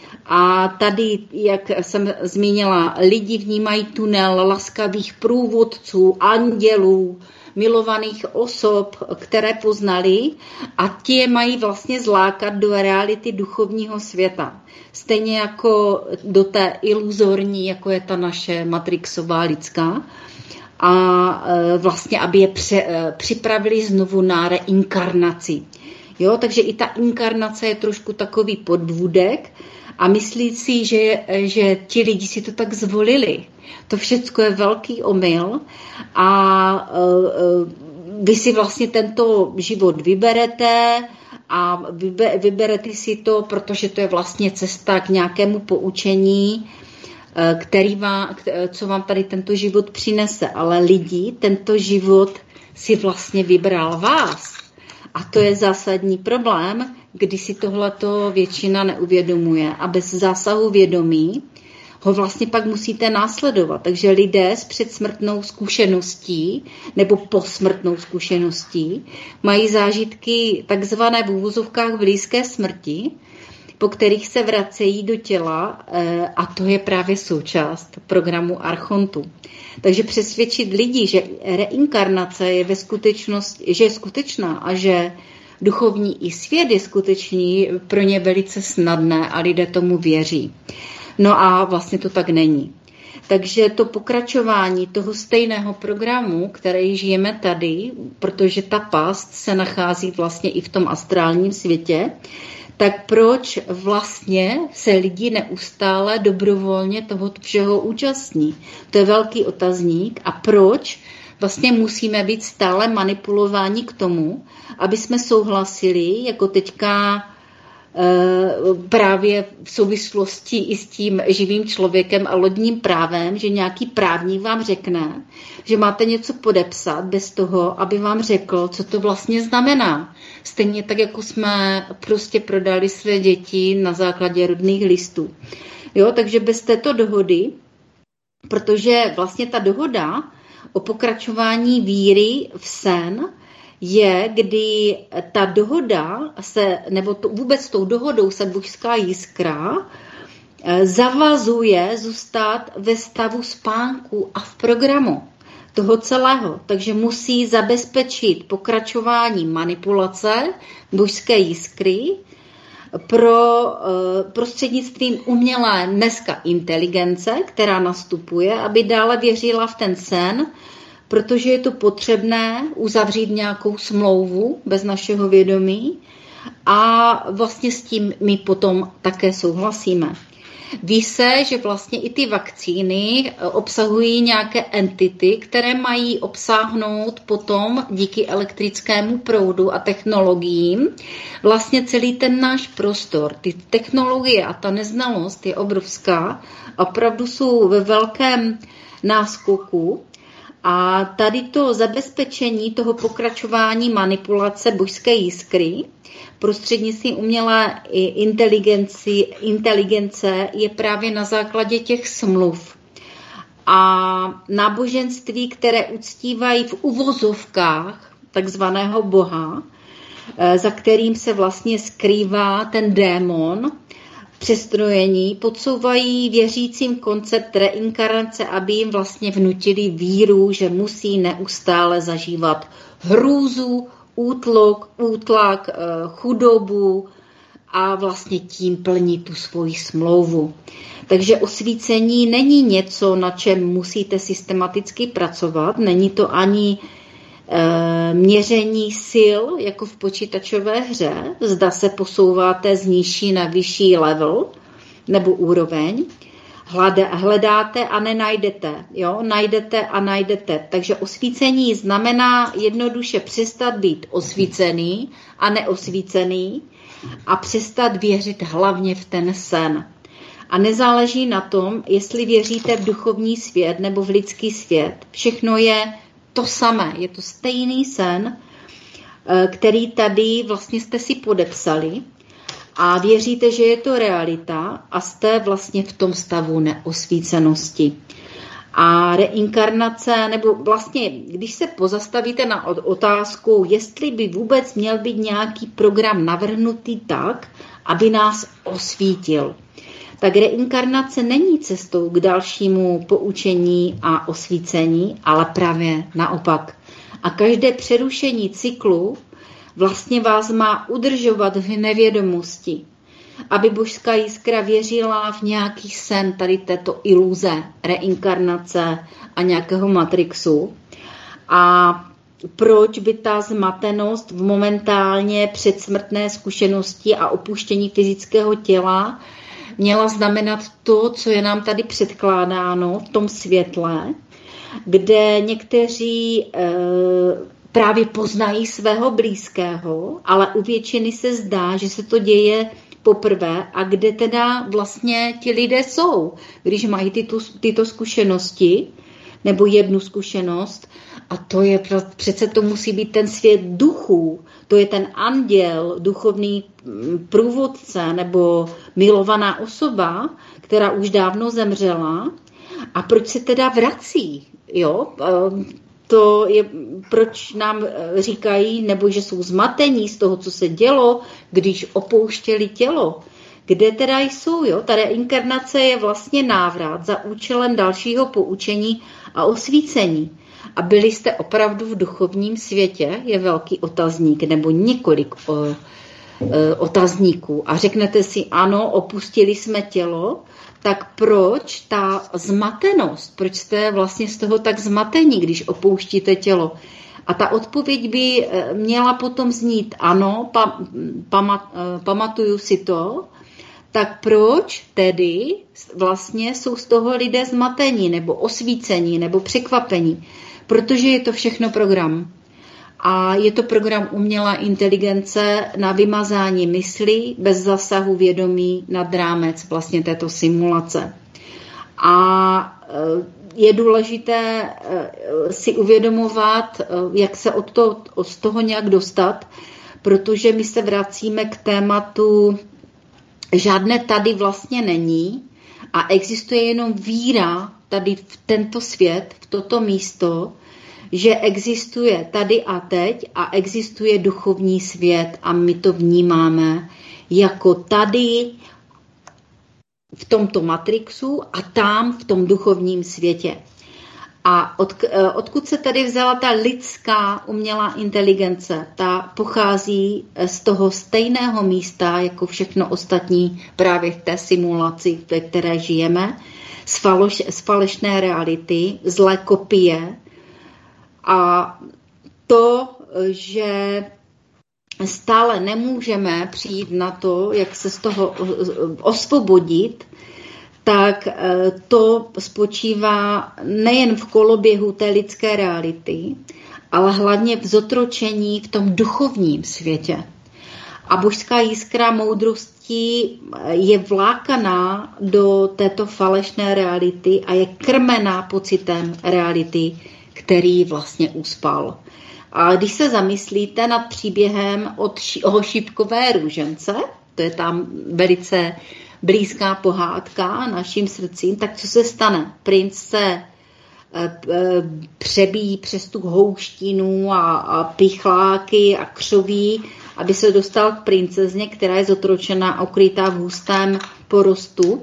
Speaker 5: A tady, jak jsem zmínila, lidi vnímají tunel laskavých průvodců, andělů, milovaných osob, které poznali a ti je mají vlastně zlákat do reality duchovního světa. Stejně jako do té iluzorní, jako je ta naše matrixová lidská. A vlastně, aby je připravili znovu na reinkarnaci. Jo, takže i ta inkarnace je trošku takový podvůdek a myslí si, že, že ti lidi si to tak zvolili. To všecko je velký omyl a uh, vy si vlastně tento život vyberete a vyberete si to, protože to je vlastně cesta k nějakému poučení, který vám, co vám tady tento život přinese. Ale lidi tento život si vlastně vybral vás. A to je zásadní problém, kdy si tohleto většina neuvědomuje. A bez zásahu vědomí ho vlastně pak musíte následovat. Takže lidé s předsmrtnou zkušeností nebo posmrtnou zkušeností mají zážitky takzvané v úvozovkách blízké smrti, po kterých se vracejí do těla a to je právě součást programu Archontu. Takže přesvědčit lidi, že reinkarnace je ve skutečnosti, že je skutečná a že duchovní i svět je skutečný, pro ně velice snadné a lidé tomu věří. No a vlastně to tak není. Takže to pokračování toho stejného programu, který žijeme tady, protože ta past se nachází vlastně i v tom astrálním světě, tak proč vlastně se lidi neustále dobrovolně toho všeho účastní? To je velký otazník. A proč vlastně musíme být stále manipulováni k tomu, aby jsme souhlasili, jako teďka právě v souvislosti i s tím živým člověkem a lodním právem, že nějaký právník vám řekne, že máte něco podepsat bez toho, aby vám řekl, co to vlastně znamená. Stejně tak, jako jsme prostě prodali své děti na základě rodných listů. Jo, takže bez této dohody, protože vlastně ta dohoda o pokračování víry v sen je, kdy ta dohoda se, nebo to, vůbec tou dohodou se božská jiskra zavazuje zůstat ve stavu spánku a v programu toho celého. Takže musí zabezpečit pokračování manipulace božské jiskry pro prostřednictvím umělé dneska inteligence, která nastupuje, aby dále věřila v ten sen, protože je to potřebné uzavřít nějakou smlouvu bez našeho vědomí a vlastně s tím my potom také souhlasíme. Ví se, že vlastně i ty vakcíny obsahují nějaké entity, které mají obsáhnout potom díky elektrickému proudu a technologiím vlastně celý ten náš prostor. Ty technologie a ta neznalost je obrovská, opravdu jsou ve velkém náskoku. A tady to zabezpečení toho pokračování manipulace božské jiskry prostřednictvím umělé inteligence je právě na základě těch smluv. A náboženství, které uctívají v uvozovkách takzvaného Boha, za kterým se vlastně skrývá ten démon, přestrojení, podsouvají věřícím koncept reinkarnace, aby jim vlastně vnutili víru, že musí neustále zažívat hrůzu, útlak, útlak, chudobu a vlastně tím plní tu svoji smlouvu. Takže osvícení není něco, na čem musíte systematicky pracovat, není to ani měření sil, jako v počítačové hře, zda se posouváte z nižší na vyšší level nebo úroveň, hledáte a nenajdete, jo? Najdete a najdete. Takže osvícení znamená jednoduše přestat být osvícený a neosvícený a přestat věřit hlavně v ten sen. A nezáleží na tom, jestli věříte v duchovní svět nebo v lidský svět. Všechno je to samé. Je to stejný sen, který tady vlastně jste si podepsali a věříte, že je to realita a jste vlastně v tom stavu neosvícenosti. A reinkarnace, nebo vlastně, když se pozastavíte na otázku, jestli by vůbec měl být nějaký program navrhnutý tak, aby nás osvítil, tak reinkarnace není cestou k dalšímu poučení a osvícení, ale právě naopak. A každé přerušení cyklu vlastně vás má udržovat v nevědomosti, aby božská jiskra věřila v nějaký sen tady této iluze, reinkarnace a nějakého matrixu. A proč by ta zmatenost v momentálně předsmrtné zkušenosti a opuštění fyzického těla měla znamenat to, co je nám tady předkládáno v tom světle, kde někteří e, právě poznají svého blízkého, ale u většiny se zdá, že se to děje poprvé a kde teda vlastně ti lidé jsou, když mají tyto, tyto zkušenosti nebo jednu zkušenost. A to je přece to musí být ten svět duchů, to je ten anděl, duchovní průvodce nebo milovaná osoba, která už dávno zemřela. A proč se teda vrací? Jo? To je, proč nám říkají, nebo že jsou zmatení z toho, co se dělo, když opouštěli tělo. Kde teda jsou? Jo? Ta reinkarnace je vlastně návrat za účelem dalšího poučení a osvícení. A byli jste opravdu v duchovním světě? Je velký otazník, nebo několik o, o, otazníků. A řeknete si, ano, opustili jsme tělo, tak proč ta zmatenost? Proč jste vlastně z toho tak zmatení, když opouštíte tělo? A ta odpověď by měla potom znít, ano, pam, pamat, pamatuju si to, tak proč tedy vlastně jsou z toho lidé zmatení, nebo osvícení, nebo překvapení? Protože je to všechno program. A je to program umělá inteligence na vymazání mysli bez zasahu vědomí nad rámec vlastně této simulace. A je důležité si uvědomovat, jak se od toho, od toho nějak dostat, protože my se vracíme k tématu, žádné tady vlastně není a existuje jenom víra tady v tento svět, v toto místo, že existuje tady a teď a existuje duchovní svět a my to vnímáme jako tady v tomto matrixu a tam v tom duchovním světě. A od, odkud se tady vzala ta lidská umělá inteligence? Ta pochází z toho stejného místa, jako všechno ostatní právě v té simulaci, ve které žijeme, z, faloš, z falešné reality, zlé kopie. A to, že stále nemůžeme přijít na to, jak se z toho osvobodit, tak to spočívá nejen v koloběhu té lidské reality, ale hlavně v zotročení v tom duchovním světě. A božská jiskra moudrosti je vlákaná do této falešné reality a je krmená pocitem reality, který vlastně uspal. A když se zamyslíte nad příběhem od Šípkové růžence, to je tam velice blízká pohádka našim srdcím, tak co se stane? Princ se přebíjí přes tu houštinu a, a pichláky a křoví, aby se dostal k princezně, která je zotročená a ukrytá v hustém porostu.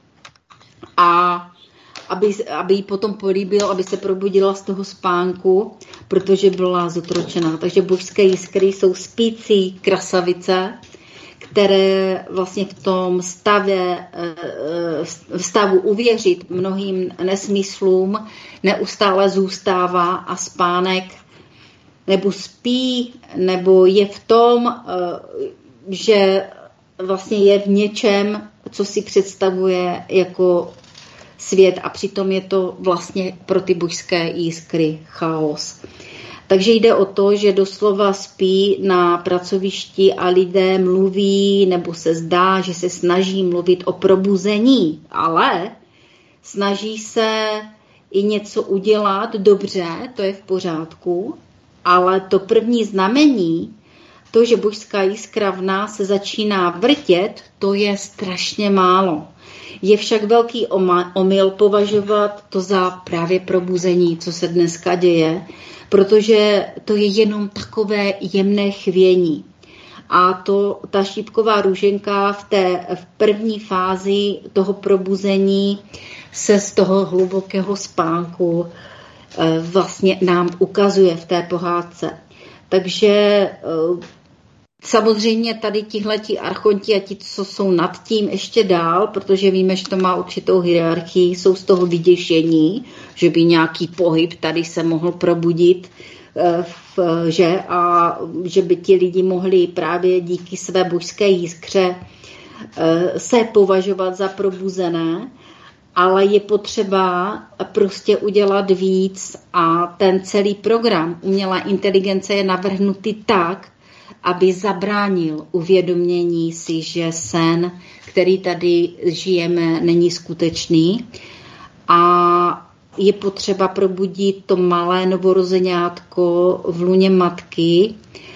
Speaker 5: A aby, aby jí potom políbil, aby se probudila z toho spánku, protože byla zotročená. Takže božské jiskry jsou spící krasavice, které vlastně v tom stavě, v stavu uvěřit mnohým nesmyslům neustále zůstává a spánek nebo spí, nebo je v tom, že vlastně je v něčem, co si představuje jako svět a přitom je to vlastně pro ty božské jiskry chaos. Takže jde o to, že doslova spí na pracovišti a lidé mluví nebo se zdá, že se snaží mluvit o probuzení, ale snaží se i něco udělat dobře, to je v pořádku, ale to první znamení, to, že božská jiskra v nás se začíná vrtět, to je strašně málo. Je však velký omyl považovat to za právě probuzení, co se dneska děje, protože to je jenom takové jemné chvění. A to, ta šípková růženka v té v první fázi toho probuzení se z toho hlubokého spánku vlastně nám ukazuje v té pohádce. Takže samozřejmě tady tihleti archonti a ti, co jsou nad tím ještě dál, protože víme, že to má určitou hierarchii, jsou z toho vyděšení, že by nějaký pohyb tady se mohl probudit, že, a že by ti lidi mohli právě díky své božské jiskře se považovat za probuzené, ale je potřeba prostě udělat víc a ten celý program umělá inteligence je navrhnutý tak, aby zabránil uvědomění si, že sen, který tady žijeme, není skutečný a je potřeba probudit to malé novorozeňátko v luně matky,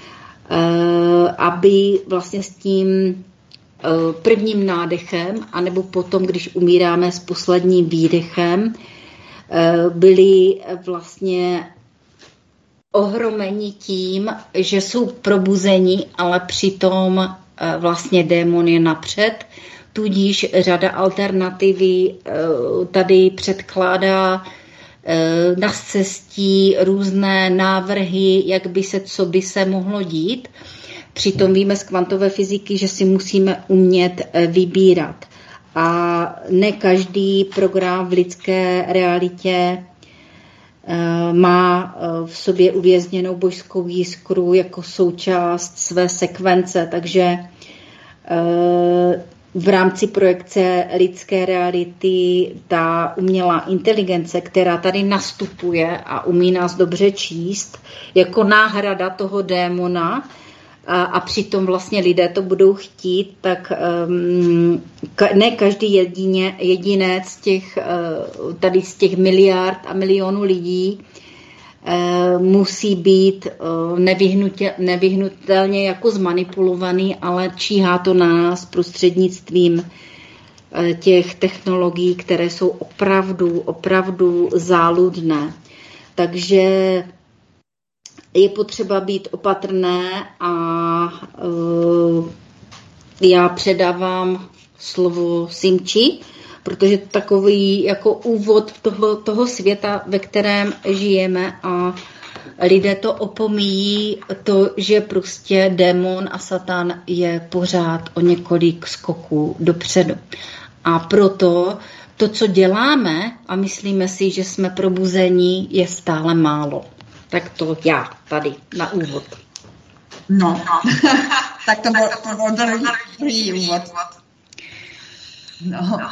Speaker 5: aby vlastně s tím prvním nádechem, anebo potom, když umíráme s posledním výdechem, byli vlastně ohromeni tím, že jsou probuzeni, ale přitom vlastně démon je napřed. Tudíž řada alternativy tady předkládá na cestí různé návrhy, jak by se, co by se mohlo dít. Přitom víme z kvantové fyziky, že si musíme umět vybírat. A ne každý program v lidské realitě má v sobě uvězněnou božskou jiskru jako součást své sekvence, takže v rámci projekce lidské reality ta umělá inteligence, která tady nastupuje a umí nás dobře číst, jako náhrada toho démona, a, a přitom vlastně lidé to budou chtít, tak um, ka, ne každý jedině, jedinec z těch, uh, tady z těch miliard a milionů lidí uh, musí být uh, nevyhnutě, nevyhnutelně jako zmanipulovaný, ale číhá to na nás prostřednictvím uh, těch technologií, které jsou opravdu, opravdu záludné. Takže je potřeba být opatrné a uh, já předávám slovo Simči, protože takový jako úvod toho, toho světa, ve kterém žijeme a lidé to opomíjí, to, že prostě démon a satan je pořád o několik skoků dopředu. A proto to, co děláme a myslíme si, že jsme probuzení, je stále málo. Tak to já tady na úvod.
Speaker 4: No, tak to byl, to byl druhý úvod. No.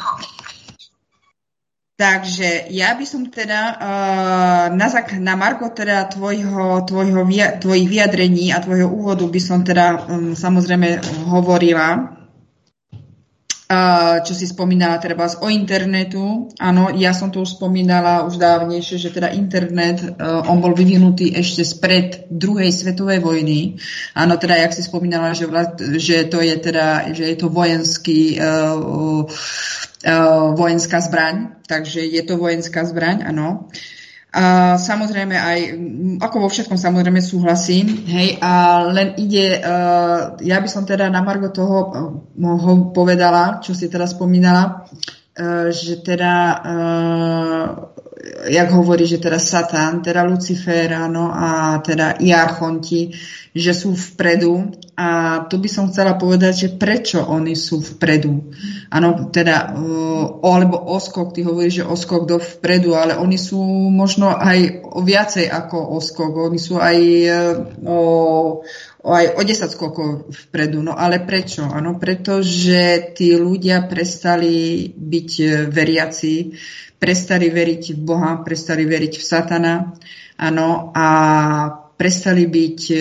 Speaker 4: Takže ja by som teda uh, na, na margo teda tvojho, tvojho, tvojich vyjadrení a tvojho úvodu by som teda um, samozrejme hovorila, Uh, čo si spomínala treba o internetu. Áno, ja som to už spomínala už dávnejšie, že teda internet, uh, on bol vyvinutý ešte spred druhej svetovej vojny. Áno, teda jak si spomínala, že, vla, že to je teda, že je to vojenský uh, uh, vojenská zbraň, takže je to vojenská zbraň, áno. A samozrejme aj, ako vo všetkom samozrejme súhlasím, hej, a len ide, uh, ja by som teda na margo toho uh, povedala, čo si teda spomínala, uh, že teda, uh, jak hovorí, že teda Satan, teda Lucifer, áno, a teda i archonti, že sú vpredu. A tu by som chcela povedať, že prečo oni sú vpredu. Áno, teda, uh, alebo oskok, ty hovoríš, že oskok do vpredu, ale oni sú možno aj o viacej ako oskok. Oni sú aj uh, o, o, aj o desať skokov vpredu. No ale prečo? Áno, pretože tí ľudia prestali byť veriaci, prestali veriť v Boha, prestali veriť v Satana. Áno, a prestali byť e,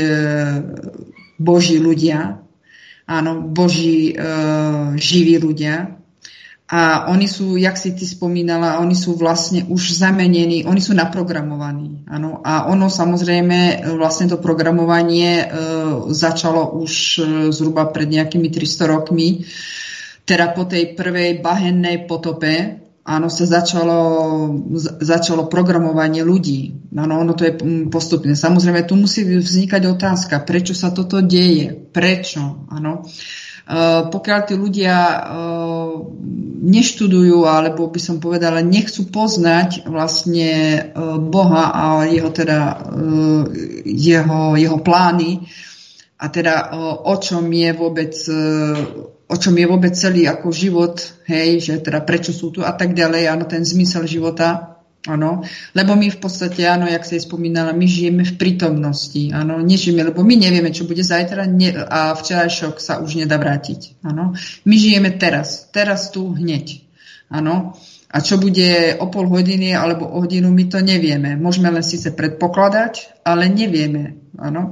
Speaker 4: boží ľudia, áno, boží e, živí ľudia. A oni sú, jak si ty spomínala, oni sú vlastne už zamenení, oni sú naprogramovaní. Áno. A ono samozrejme, vlastne to programovanie e, začalo už e, zhruba pred nejakými tristo rokmi. Teda po tej prvej bahennej potope, áno, sa začalo, začalo programovanie ľudí. Áno, ono to je postupne. Samozrejme, tu musí vznikať otázka, prečo sa toto deje, prečo, áno. Uh, pokiaľ tí ľudia uh, neštudujú, alebo by som povedala, nechcú poznať vlastne uh, Boha a jeho, teda, uh, jeho, jeho plány a teda uh, o čom je vôbec uh, o čom je vôbec celý ako život, hej, že teda prečo sú tu a tak ďalej, áno, ten zmysel života. Áno, lebo my v podstate, áno, jak sa jej spomínala, my žijeme v prítomnosti, áno, nežijeme, lebo my nevieme, čo bude zajtra ne, a včerajšok sa už nedá vrátiť, áno. My žijeme teraz, teraz tu hneď, áno. A čo bude o pol hodiny alebo o hodinu, my to nevieme. Môžeme len síce predpokladať, ale nevieme, áno.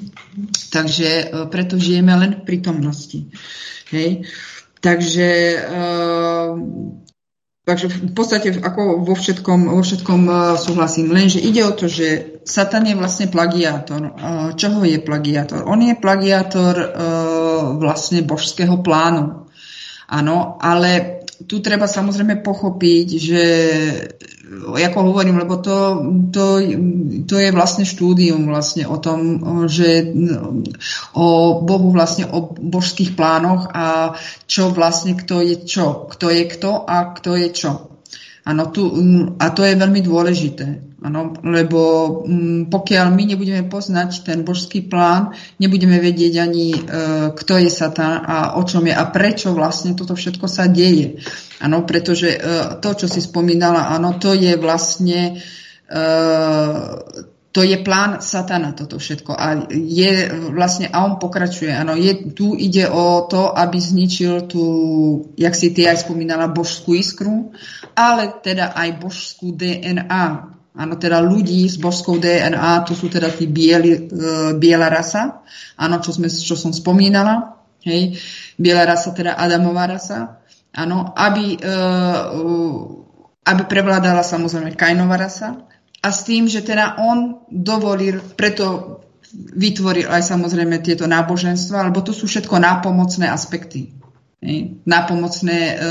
Speaker 4: Takže preto žijeme len v prítomnosti, hej. Takže... Uh, Takže v podstate ako vo všetkom, vo všetkom súhlasím. Lenže ide o to, že Satan je vlastne plagiátor. Čoho je plagiátor? On je plagiátor vlastne božského plánu. Áno, ale tu treba samozrejme pochopiť, že ako hovorím, lebo to, to, to je vlastne štúdium vlastne o tom, že o Bohu vlastne o božských plánoch a čo vlastne kto je čo, kto je kto a kto je čo. Ano, tu, a to je veľmi dôležité, ano, lebo m, pokiaľ my nebudeme poznať ten božský plán, nebudeme vedieť ani e, kto je Satan a o čom je a prečo vlastne toto všetko sa deje. Ano, pretože e, to, čo si spomínala, ano, to je vlastne e, to je plán Satana, toto všetko. A je vlastne, a on pokračuje, ano, je, tu ide o to, aby zničil tú, jak si ty aj spomínala, božskú iskru, ale teda aj božskú dé en á. Áno, teda ľudí s božskou dé en á, to sú teda tí bieli, e, biela rasa, áno, čo, sme, čo som spomínala, hej, biela rasa, teda Adamová rasa, áno, aby, e, aby prevládala samozrejme Kainová rasa a s tým, že teda on dovolil, preto vytvoril aj samozrejme tieto náboženstva, lebo to sú všetko nápomocné aspekty, hej, nápomocné e,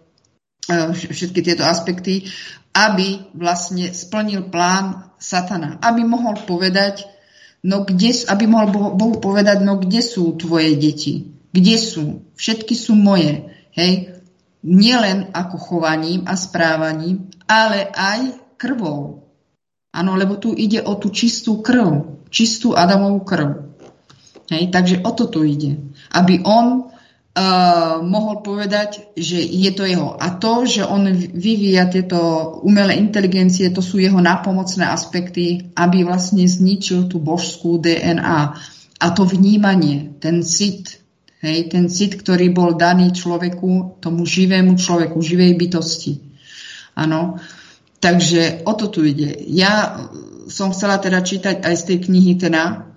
Speaker 4: všetky tieto aspekty, aby vlastne splnil plán Satana. Aby mohol povedať, no kde, aby mohol Bohu povedať, no kde sú tvoje deti? Kde sú? Všetky sú moje. Hej? Nielen ako chovaním a správaním, ale aj krvou. Áno, lebo tu ide o tú čistú krv. Čistú Adamovú krv. Hej? Takže o to tu ide. Aby on Uh, mohol povedať, že je to jeho. A to, že on vyvíja tieto umelé inteligencie, to sú jeho nápomocné aspekty, aby vlastne zničil tú božskú dé en á. A to vnímanie, ten cit, hej, ten cit, ktorý bol daný človeku, tomu živému človeku, živej bytosti. Áno. Takže o to tu ide. Ja som chcela teda čítať aj z tej knihy teda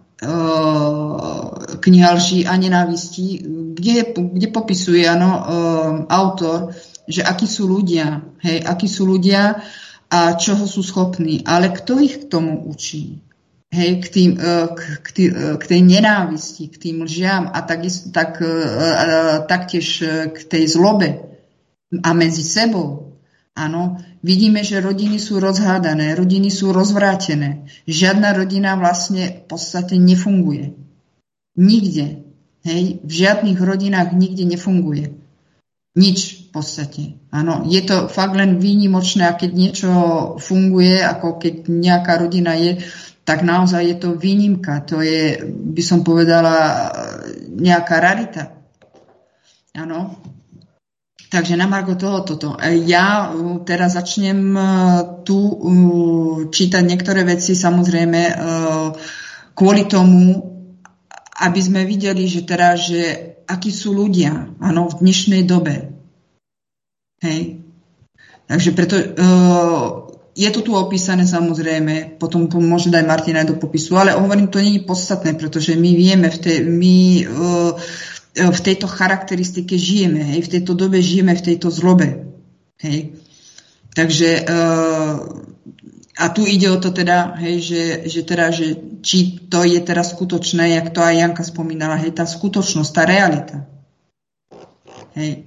Speaker 4: kniha lží a nenávistí, kde, kde popisuje ano, autor, že akí sú ľudia, hej, akí sú ľudia a čoho sú schopní. Ale kto ich k tomu učí? Hej, k, tým, k, k, tý, k tej nenávisti, k tým lžiam a tak, tak, taktiež k tej zlobe a medzi sebou. Áno, vidíme, že rodiny sú rozhádané, rodiny sú rozvrátené. Žiadna rodina vlastne v podstate nefunguje. Nikde. Hej, v žiadnych rodinách nikde nefunguje. Nič v podstate. Áno, je to fakt len výnimočné a keď niečo funguje, ako keď nejaká rodina je, tak naozaj je to výnimka. To je, by som povedala, nejaká rarita. Áno. Takže na margo toho toto. Ja teraz začnem tu čítať niektoré veci, samozrejme, kvôli tomu, aby sme videli, že teda, že akí sú ľudia, áno, v dnešnej dobe. Hej. Takže preto je to tu opísané samozrejme, potom to môže dať Martina do popisu, ale hovorím, to nie je podstatné, pretože my vieme, v, tej, my, uh, v tejto charakteristike žijeme, hej, v tejto dobe žijeme v tejto zlobe. Hej. Takže uh, a tu ide o to teda, hej, že, že teda, že či to je teraz skutočné, jak to aj Janka spomínala, hej, tá skutočnosť, tá realita. Hej.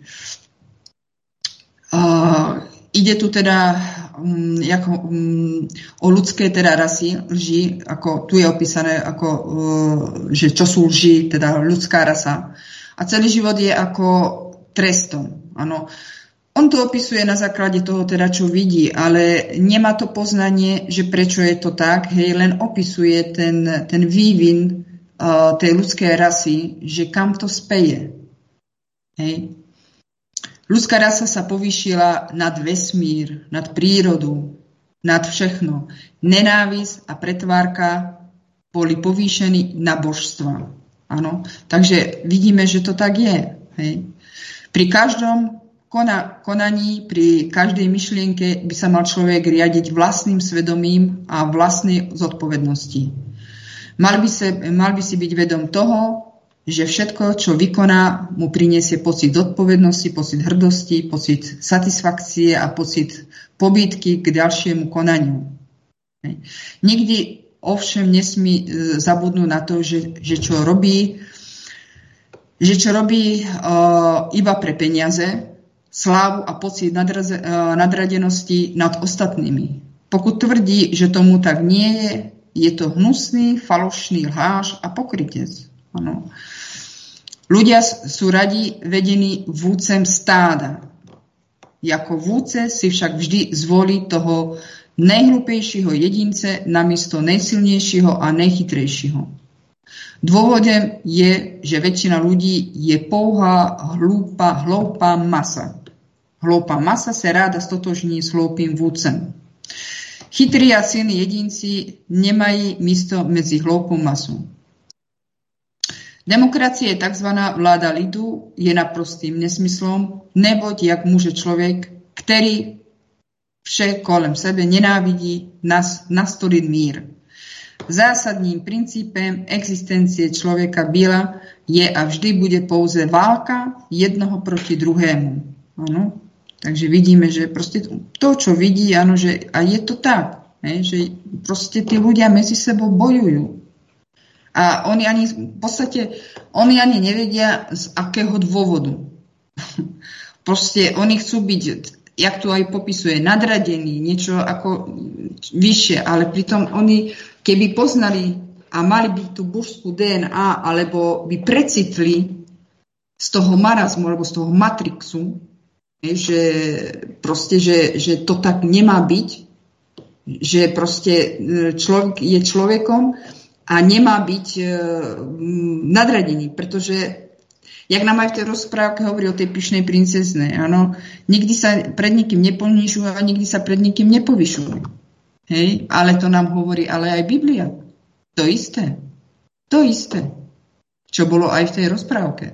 Speaker 4: Uh, ide tu teda um, ako, um, o ľudské teda rasy, lži, ako tu je opísané, ako, uh, že čo sú lži, teda ľudská rasa. A celý život je ako trestom. Áno. On to opisuje na základe toho, teda, čo vidí, ale nemá to poznanie, že prečo je to tak, hej, len opisuje ten, ten vývin uh, tej ľudskej rasy, že kam to speje. Hej. Ľudská rasa sa povýšila nad vesmír, nad prírodu, nad všechno. Nenávisť a pretvárka boli povýšení na božstva. Áno. Takže vidíme, že to tak je. Hej. Pri každom Kona, konaní, pri každej myšlienke by sa mal človek riadiť vlastným svedomím a vlastnej zodpovednosti. Mal by, se, mal by si byť vedom toho, že všetko, čo vykoná, mu priniesie pocit zodpovednosti, pocit hrdosti, pocit satisfakcie a pocit pobídky k ďalšiemu konaniu. Nikdy ovšem nesmí zabudnúť na to, že, že čo robí, že čo robí uh, iba pre peniaze, slávu a pocit nadraze, nadradenosti nad ostatnými. Pokud tvrdí, že tomu tak nie je, je to hnusný, falošný lhář a pokrytec. Ano. Ľudia sú radi vedení vůdcem stáda. Jako vůdce si však vždy zvolí toho nejhlupejšího jedince namiesto nejsilnejšího a nejchytrejšího. Dôvodem je, že väčšina ľudí je pouhá, hlúpa, hloupá masa. Hloupá masa sa ráda stotožní s hloupým vůdcem. Chytrí a silní jedinci nemají místo medzi hloupou masu. Demokracie, tzv. Vláda lidu, je naprostým nesmyslom, neboť jak může člověk, který vše kolem sebe nenávidí, nás nastolit mír. Zásadním princípem existencie človeka byla, je a vždy bude pouze válka jednoho proti druhému. Ano. Takže vidíme, že proste to, čo vidí, ano, že a je to tak, ne, že proste tí ľudia medzi sebou bojujú. A oni ani v podstate, oni ani nevedia z akého dôvodu. Proste oni chcú byť, jak tu aj popisuje, nadradení, niečo ako vyššie, ale pritom oni, keby poznali a mali by tú božskú dé en á, alebo by precitli z toho marazmu, alebo z toho matrixu, že proste, že, že to tak nemá byť, že proste človek je človekom a nemá byť nadradený, pretože jak nám aj v tej rozprávke hovorí o tej pyšnej princezne, áno, nikdy sa pred nikým neponižujú a nikdy sa pred nikým nepovyšujú. Hej, ale to nám hovorí ale aj Biblia. To isté. To isté. Čo bolo aj v tej rozprávke.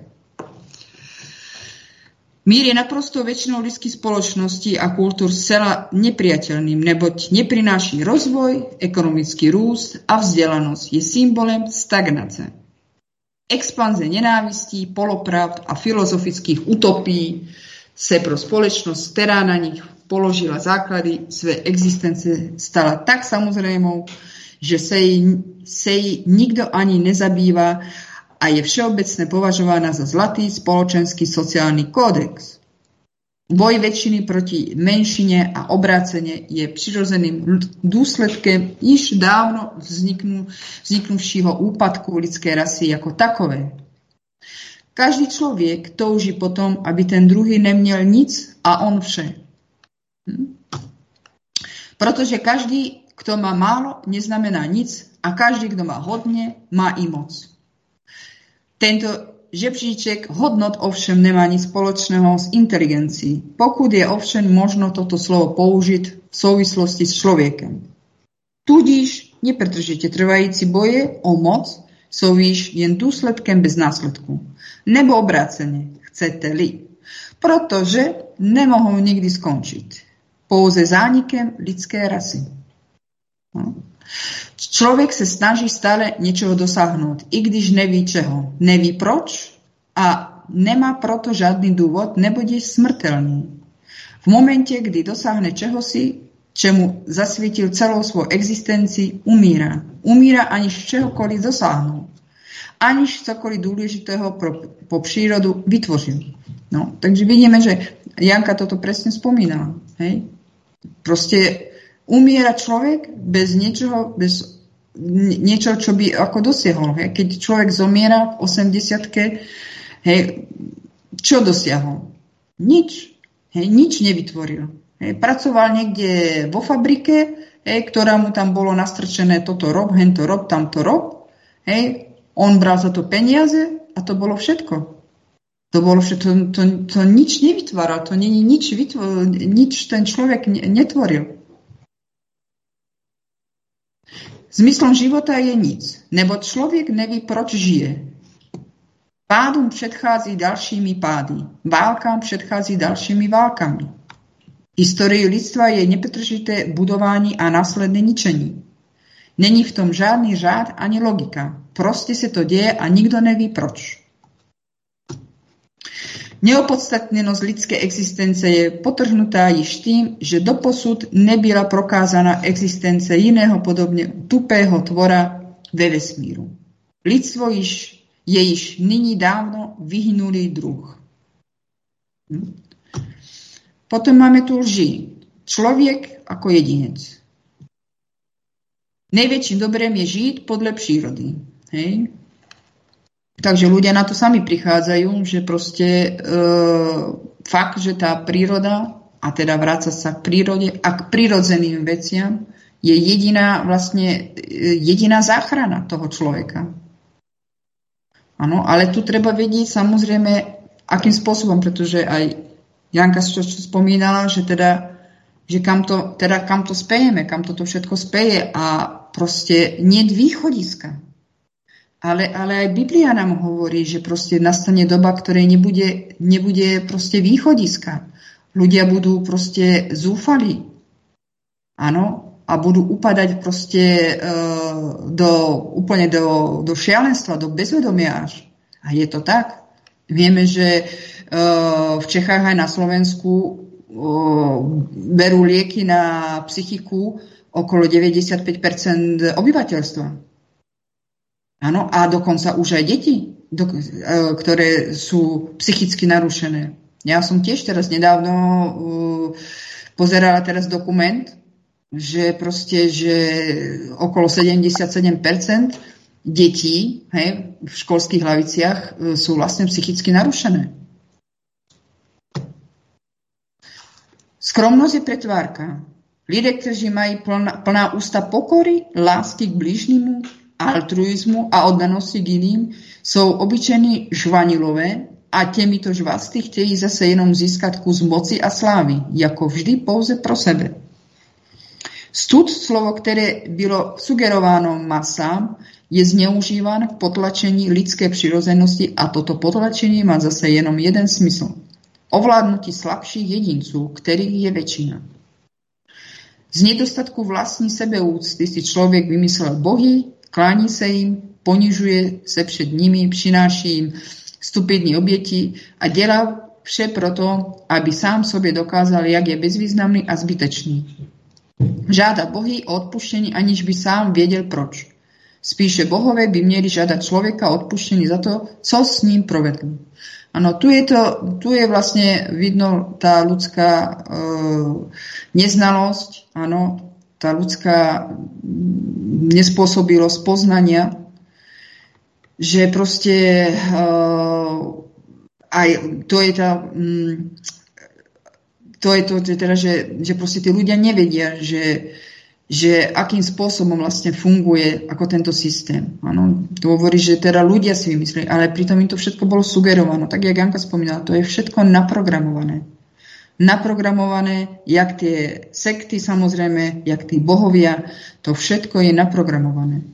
Speaker 4: Mír je naprosto väčšinou ľudských spoločností a kultúr zcela nepriateľným, neboť neprináši rozvoj, ekonomický růst a vzdelanosť. Je symbolem stagnace. Expanze nenávistí, polopravd a filozofických utopí se pro společnosť, ktorá na nich položila základy své existence, stala tak samozrejmou, že se jej, se jej nikto ani nezabýva a je všeobecne považovaná za zlatý spoločenský sociálny kódex. Boj väčšiny proti menšine a obrácenie je přirozeným dôsledkem již dávno vzniknú, vzniknúšího úpadku lidské rasy ako takové. Každý človek touží potom, aby ten druhý neměl nic a on vše. Hm? Protože každý, kto má málo, neznamená nic a každý, kto má hodne, má i moc. Tento žebříček hodnot ovšem nemá nic spoločného s inteligencií, pokud je ovšem možno toto slovo použiť v souvislosti s človekem. Tudíž nepretržite trvající boje o moc sú již jen důsledkem bez následku. Nebo obráceně, chcete-li. Protože nemohou nikdy skončiť. pouze zánikem lidské rasy. No. Člověk se snaží stále něčeho dosáhnout, i když neví čeho. Neví proč a nemá proto žádný důvod, neboť je smrtelný. V momentě, kdy dosáhne čehosi, čemu zasvětil celou svou existenci, umírá. Umírá, aniž čehokoliv dosáhnout. Aniž cokoliv důležitého pro, po přírodu vytvořil. No, takže vidíme, že Janka toto presne spomínala. Hej? Proste umiera človek bez niečoho, bez niečoho, čo by ako dosiahol. Hej? Keď človek zomiera v osemdesiatke, hej, čo dosiahol? Nič. Hej, nič nevytvoril. Hej, pracoval niekde vo fabrike, hej, ktorá mu tam bolo nastrčené toto rob, hento rob, tamto rob. Hej, on bral za to peniaze a to bolo všetko. To bolo všetko, to, to, to nič nevytváral, to nie, nič, vytvoril, nič ten človek netvoril. Zmyslom života je nic, nebo človek neví, proč žije. Pádům předchází dalšími pády, válkám předchází dalšími válkami. Historii lidstva je nepřetržité budování a následné ničení. Není v tom žádný řád ani logika. Prostě se to děje a nikdo neví proč. Neopodstatněnost lidské existence je potrhnutá již tím, že doposud nebyla prokázána existence jiného podobně tupého tvora ve vesmíru. Lidstvo již je již nyní dávno vyhnulý druh. Potom máme tu lži. Člověk ako jedinec. Největším dobrem je žít podle přírody. Hej? Takže ľudia na to sami prichádzajú, že proste e, fakt, že tá príroda, a teda vrácať sa k prírode a k prirodzeným veciam, je jediná, vlastne, jediná záchrana toho človeka. Áno, ale tu treba vedieť samozrejme, akým spôsobom, pretože aj Janka čo spomínala, že teda, že kam to, teda kam to spejeme, kam toto všetko speje a proste nie je východiska. Ale, ale aj Biblia nám hovorí, že proste nastane doba, ktorej nebude, nebude proste východiska. Ľudia budú proste zúfali. Áno, a budú upadať proste e, do, úplne do, do šialenstva, do bezvedomia až. A je to tak. Vieme, že e, v Čechách aj na Slovensku e, berú lieky na psychiku okolo deväťdesiatpäť percent obyvateľstva. Áno, a dokonca už aj deti, do, e, ktoré sú psychicky narušené. Ja som tiež teraz nedávno e, pozerala teraz dokument, že proste, že okolo sedemdesiatsedem percent detí, hej, v školských hlaviciach e, sú vlastne psychicky narušené. Skromnosť je pretvárka. Lidé, kteří mají plná, plná ústa pokory, lásky k bližnímu, altruizmu a oddanosti k jiným, jsou obyčejní žvanilové a těmito žvasty chtějí zase jenom získat kus moci a slávy, jako vždy pouze pro sebe. Stud, slovo, které bylo sugerováno masám, je zneužíván k potlačení lidské přirozenosti a toto potlačení má zase jenom jeden smysl. Ovládnutí slabších jedinců, kterých je většina. Z nedostatku vlastní sebeúcty si člověk vymyslel bohy, klání se jim, ponižuje se před nimi, přináší jim stupidní oběti a dělá vše proto, aby sám sobě dokázal, jak je bezvýznamný a zbytečný. Žádá bohy o odpuštění, aniž by sám věděl proč. Spíše bohové by měli žádat člověka o odpuštění za to, co s ním provedl. Ano, tu je, to, tu je vlastně vidno tá ľudská e, neznalosť, ano, tá ľudská nespôsobilosť poznania, že proste uh, aj to je tá um, to je to, že, teda, že, že proste tí ľudia nevedia, že, že akým spôsobom vlastne funguje ako tento systém. Ano, to hovorí, že teda ľudia si vymysleli, ale pritom im to všetko bolo sugerované. Tak, jak Janka spomínala, to je všetko naprogramované. Naprogramované, jak tie sekty samozrejme, jak tí bohovia, to všetko je naprogramované.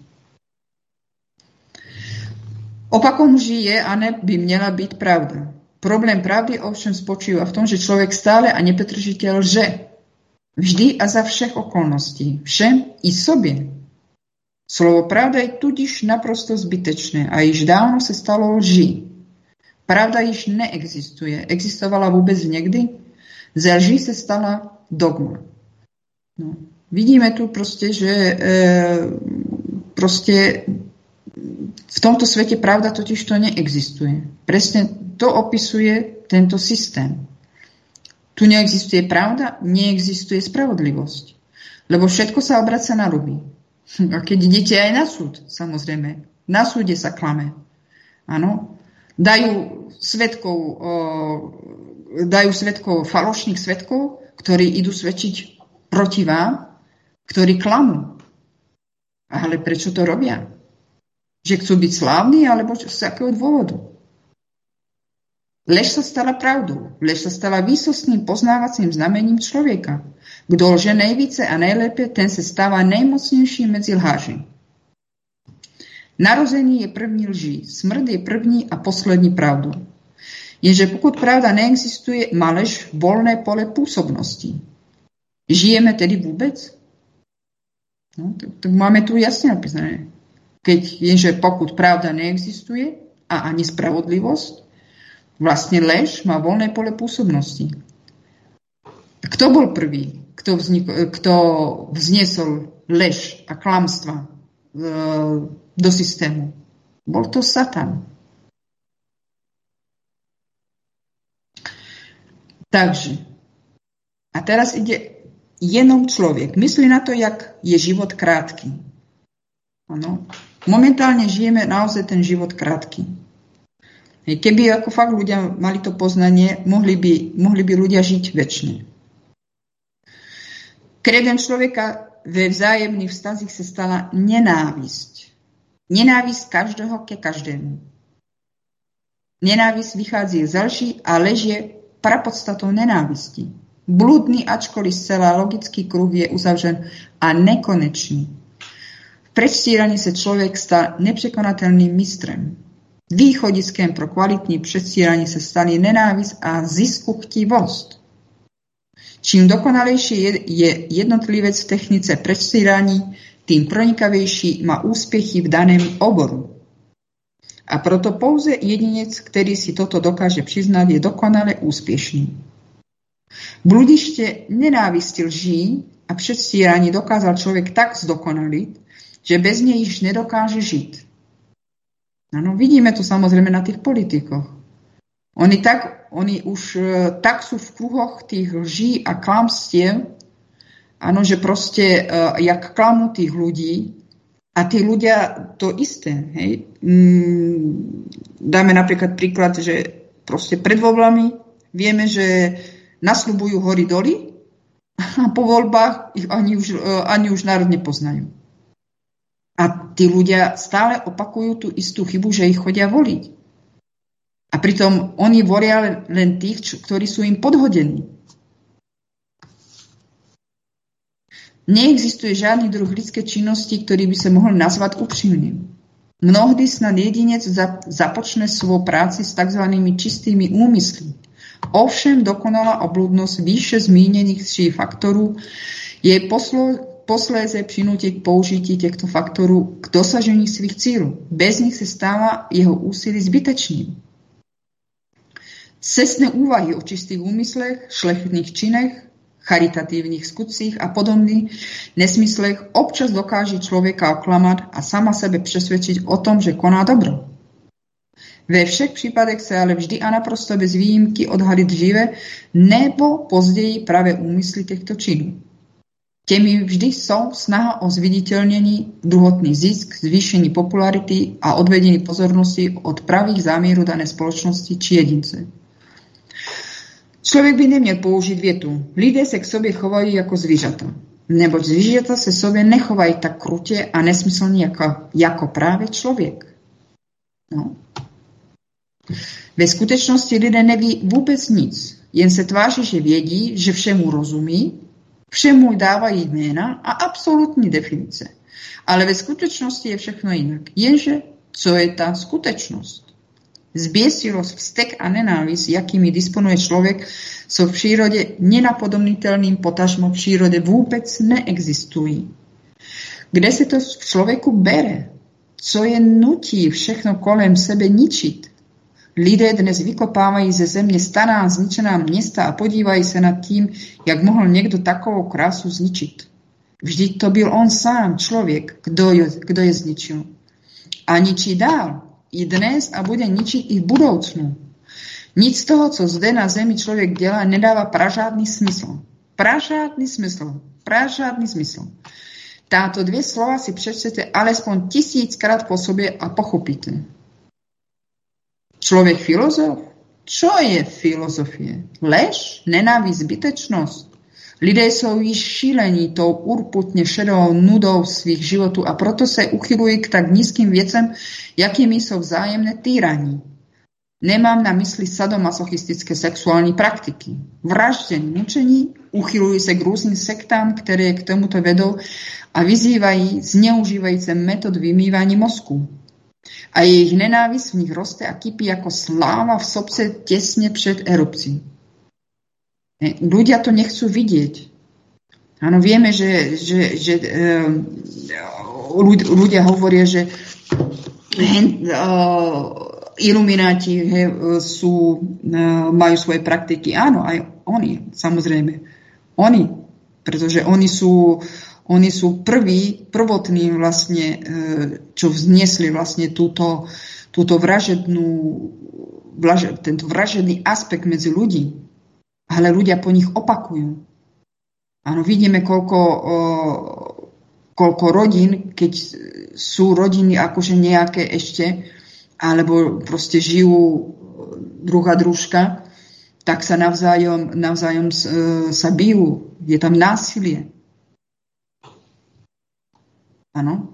Speaker 4: Opakom lži je a ne by měla byť pravda. Problém pravdy ovšem spočíva v tom, že človek stále a nepretržite lže. Vždy a za všech okolností. Všem i sobě. Slovo pravda je tudíž naprosto zbytečné a již dávno se stalo lží. Pravda již neexistuje. Existovala vůbec někdy? Ze lží se stala dogma. No. Vidíme tu prostě, že e, prostě v tomto světě pravda totiž to neexistuje. Presne to opisuje tento systém. Tu neexistuje pravda, neexistuje spravodlivosť. Lebo všetko sa obracia na ruby. A keď idete aj na súd, samozrejme. Na súde sa klame. Áno. Dajú svedkov, o, dajú svedkov, falošných svedkov, ktorí idú svedčiť proti vám, ktorí klamú. Ale prečo to robia? Že chcú byť slávni, alebo z akého dôvodu? Lež sa stala pravdou. Lež sa stala výsostným poznávacím znamením človeka. Kto lže nejvíce a nejlépe, ten se stáva nejmocnejší medzi lháři. Narození je první lží. Smrt je první a poslední pravdou. Jenže pokud pravda neexistuje, má lež voľné pole pôsobnosti. Žijeme tedy vôbec? No, tak, tak máme tu jasne napísané. Keď jenže pokud pravda neexistuje a ani spravodlivosť, vlastne lež má voľné pole pôsobnosti. Kto bol prvý, kto, vznik, kto vzniesol lež a klamstva e, do systému? Bol to Satan. Takže, a teraz ide jenom človek. Myslí na to, jak je život krátky. Ano. Momentálne žijeme naozaj ten život krátky. Keby ako fakt ľudia mali to poznanie, mohli by, mohli by ľudia žiť večne. Kredem človeka ve vzájemných vztazích sa stala nenávisť. Nenávisť každého ke každému. Nenávisť vychádza z lži a lež je prapodstatou nenávisti. Blúdny, ačkoliv zcela logický kruh je uzavřen a nekonečný. V predstíraní sa človek stal nepřekonatelným mistrem. Východiskem pro kvalitní předstírání se staly nenávist a ziskuchtivost. Čím dokonalejší je, je jednotlivec v technice předstírání, tým pronikavější má úspěchy v daném oboru. A proto pouze jedinec, který si toto dokáže přiznat, je dokonale úspěšný. Bludiště nenávisti lží a předstírání dokázal člověk tak zdokonalit, že bez něj již nedokáže žít. Ano, vidíme to samozrejme na tých politikoch. Oni, tak, oni už uh, tak sú v kruhoch tých lží a klamstiev, ano, že proste, uh, jak klamú tých ľudí, a tí ľudia to isté. Hej? Mm, dáme napríklad príklad, že proste pred voľbami vieme, že nasľubujú hory doly a po voľbách ich ani už, uh, ani už národ nepoznajú. A tí ľudia stále opakujú tú istú chybu, že ich chodia voliť. A pritom oni volia len tých, čo, ktorí sú im podhodení. Neexistuje žiadny druh ľudskej činnosti, ktorý by sa mohol nazvať úprimným. Mnohdy snad jedinec započne svoju práci s tzv. Čistými úmysly. Ovšem dokonalá obludnosť výše zmínených tří faktorů je poslo posléze přinúti k použití těchto faktorů k dosažení svých cílů. Bez nich se stává jeho úsilí zbytečným. Cestné úvahy o čistých úmyslech, šlechetných činech, charitatívnych skutcích a podobných nesmyslech občas dokáže človeka oklamať a sama sebe přesvedčiť o tom, že koná dobro. Ve všech případech se ale vždy a naprosto bez výjimky odhalit živé nebo později pravé úmysly těchto činů. Těmi vždy jsou snaha o zviditeľnení, druhotný zisk, zvýšení popularity a odvedení pozornosti od pravých záměrů dané spoločnosti či jedince. Člověk by neměl použiť větu. Lidé se k sobě chovají jako zvířata. Neboť zvířata se sobě nechovají tak krutě a nesmyslně jako, jako právě člověk. No. Ve skutečnosti lidé neví vůbec nic. Jen se tváří, že vědí, že všemu rozumí, všemu dávají jména a absolutní definice. Ale ve skutečnosti je všechno jinak. Jenže, co je ta skutečnost? Zběsilost, vztek a nenávist, jakými disponuje člověk, jsou v přírodě nenapodobnitelným, potažmo v přírodě vůbec neexistují. Kde se to v člověku bere? Co je nutí všechno kolem sebe ničit? Lidé dnes vykopávají ze země stará zničená města a podívají se nad tím, jak mohl někdo takovou krásu zničit. Vždyť to byl on sám, člověk, kdo je, kdo je zničil. A ničí dál, i dnes a bude ničit i v budoucnu. Nic z toho, co zde na zemi člověk dělá, nedává pražádný smysl. Pražádný smysl. Pražádný smysl. Táto dvě slova si přečtete alespoň tisíckrát po sobě a pochopíte. Člověk filozof? Čo je filozofie? Lež, nenávist, zbytečnost. Lidé jsou již šílení tou urputně šedou nudou svých životů a proto se uchylují k tak nízkým věcem, jakými jsou vzájemné týraní. Nemám na mysli sadomasochistické sexuální praktiky. Vraždění, mučení, uchylují se k různým sektám, které k tomuto vedou a vyzývají zneužívající metod vymývání mozku. A jejich nenávist v nich roste a kypí jako sláva v sopce těsně před erupcí. Ľudia to nechcú vidieť. Áno, vieme, že, že, že uh, ľudia hovoria, že uh, ilumináti he, sú, uh, majú svoje praktiky. Áno, aj oni, samozrejme. Oni, pretože oni sú, oni sú prví, prvotní vlastne, uh, čo vzniesli vlastne túto, túto vražednú, vraž, tento vražedný aspekt medzi ľudí. Ale ľudia po nich opakujú. Áno, vidíme, koľko, o, koľko rodín, keď sú rodiny akože nejaké ešte, alebo proste žijú druhá družka, tak sa navzájom, navzájom e, sa bijú. Je tam násilie. Áno.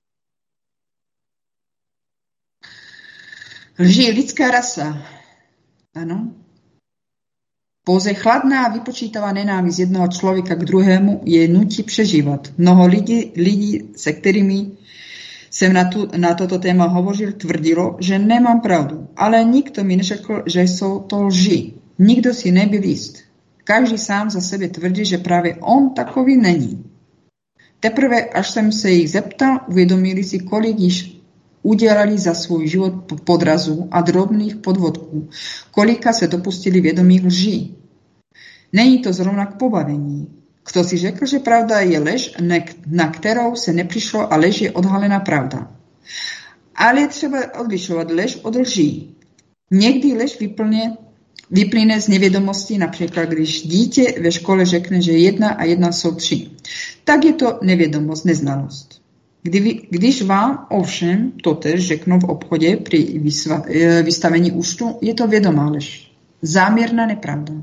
Speaker 4: Lži je lidská rasa. Áno. Pouze chladná a vypočítavá nenávist jednoho člověka k druhému je nutí přežívat. Mnoho lidí, lidí se kterými jsem na, tu, na toto téma hovořil, tvrdilo, že nemám pravdu. Ale nikdo mi neřekl, že jsou to lži. Nikdo si nebyl jist. Každý sám za sebe tvrdí, že právě on takový není. Teprve, až jsem se jich zeptal, uvědomili si, kolik již udělali za svůj život podrazů a drobných podvodků, kolika se dopustili vědomých lží. Není to zrovna k pobavení. Kdo si řekl, že pravda je lež, na kterou se nepřišlo a lež je odhalená pravda. Ale je třeba odlišovat lež od lží. Někdy lež vyplně, vyplyne z nevědomosti, například když dítě ve škole řekne, že jedna a jedna jsou tři. Tak je to nevědomost, neznalost. Kdy, když vám ovšem totež řeknou v obchodě při vystavení účtu, je to vědomá lež. Záměrná nepravda.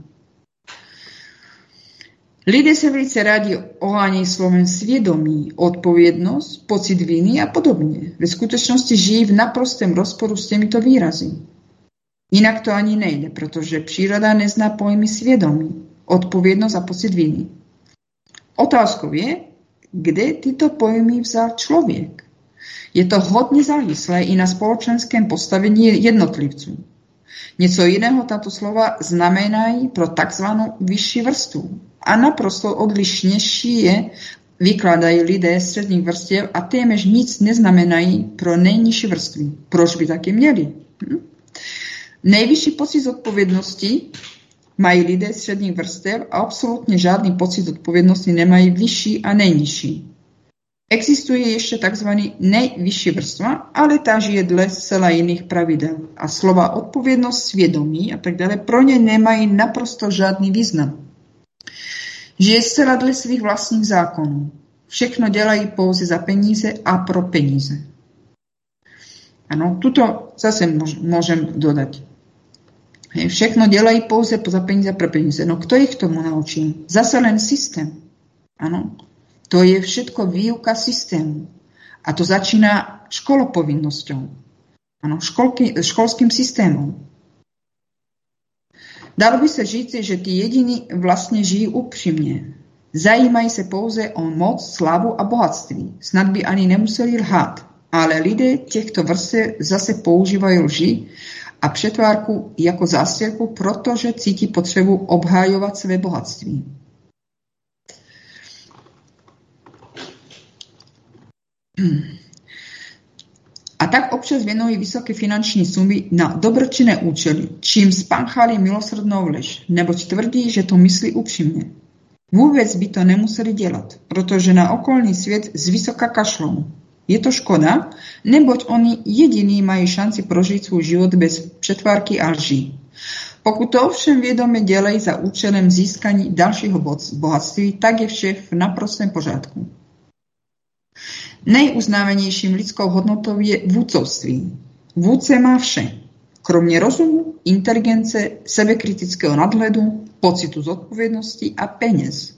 Speaker 4: Lidé se velice rádi ohánějí slovem svědomí, odpovědnost, pocit viny a podobně. Ve skutečnosti žijí v naprostém rozporu s těmito výrazy. Jinak to ani nejde, protože příroda nezná pojmy svědomí, odpovědnost a pocit viny. Otázkou je, kde tyto pojmy vzal člověk. Je to hodně závislé i na společenském postavení jednotlivců. Něco jiného tato slova znamenají pro takzvanou vyšší vrstvu a naprosto odlišnější je vykládají lidé středních vrstev a téměř nic neznamenají pro nejnižší vrstvy. Proč by taky měli? Hm? Nejvyšší pocit odpovědnosti mají lidé středních vrstev a absolutně žádný pocit odpovědnosti nemají vyšší a nejnižší. Existuje ještě takzvaný nejvyšší vrstva, ale ta žije dle zcela jiných pravidel. A slova odpovědnost, svědomí a tak dále pro ně nemají naprosto žádný význam. Žije zcela dle svých vlastních zákonů. Všechno dělají pouze za peníze a pro peníze. Ano, tuto zase můžem dodat. Všechno dělají pouze za peníze a pro peníze. No kdo jich tomu naučí? Zase len systém. Ano. To je všetko výuka systému. A to začíná školopovinnosťou. Ano, školky, školským systémem. Dalo by se říci, že ti jediní vlastně žijí upřímně. Zajímají se pouze o moc, slávu a bohatství. Snad by ani nemuseli lhát. Ale lidé těchto vrstev zase používají lži a přetvárku jako zástěrku, protože cítí potřebu obhájovat své bohatství. A tak občas věnují vysoké finanční sumy na dobročinné účely, čím spáchali milosrdnou lež, neboť tvrdí, že to myslí upřímně. Vůbec by to nemuseli dělat, protože na okolní svět zvysoka kašlou. Je to škoda, neboť oni jediní mají šanci prožít svůj život bez přetvárky a lží. Pokud to ovšem vědomě dělají za účelem získání dalšího bohatství, tak je vše v naprostém pořádku. Nejuznávanějším lidskou hodnotou je vůdcovství. Vůdce má vše, kromě rozumu, inteligence, sebekritického nadhledu, pocitu zodpovědnosti a peněz.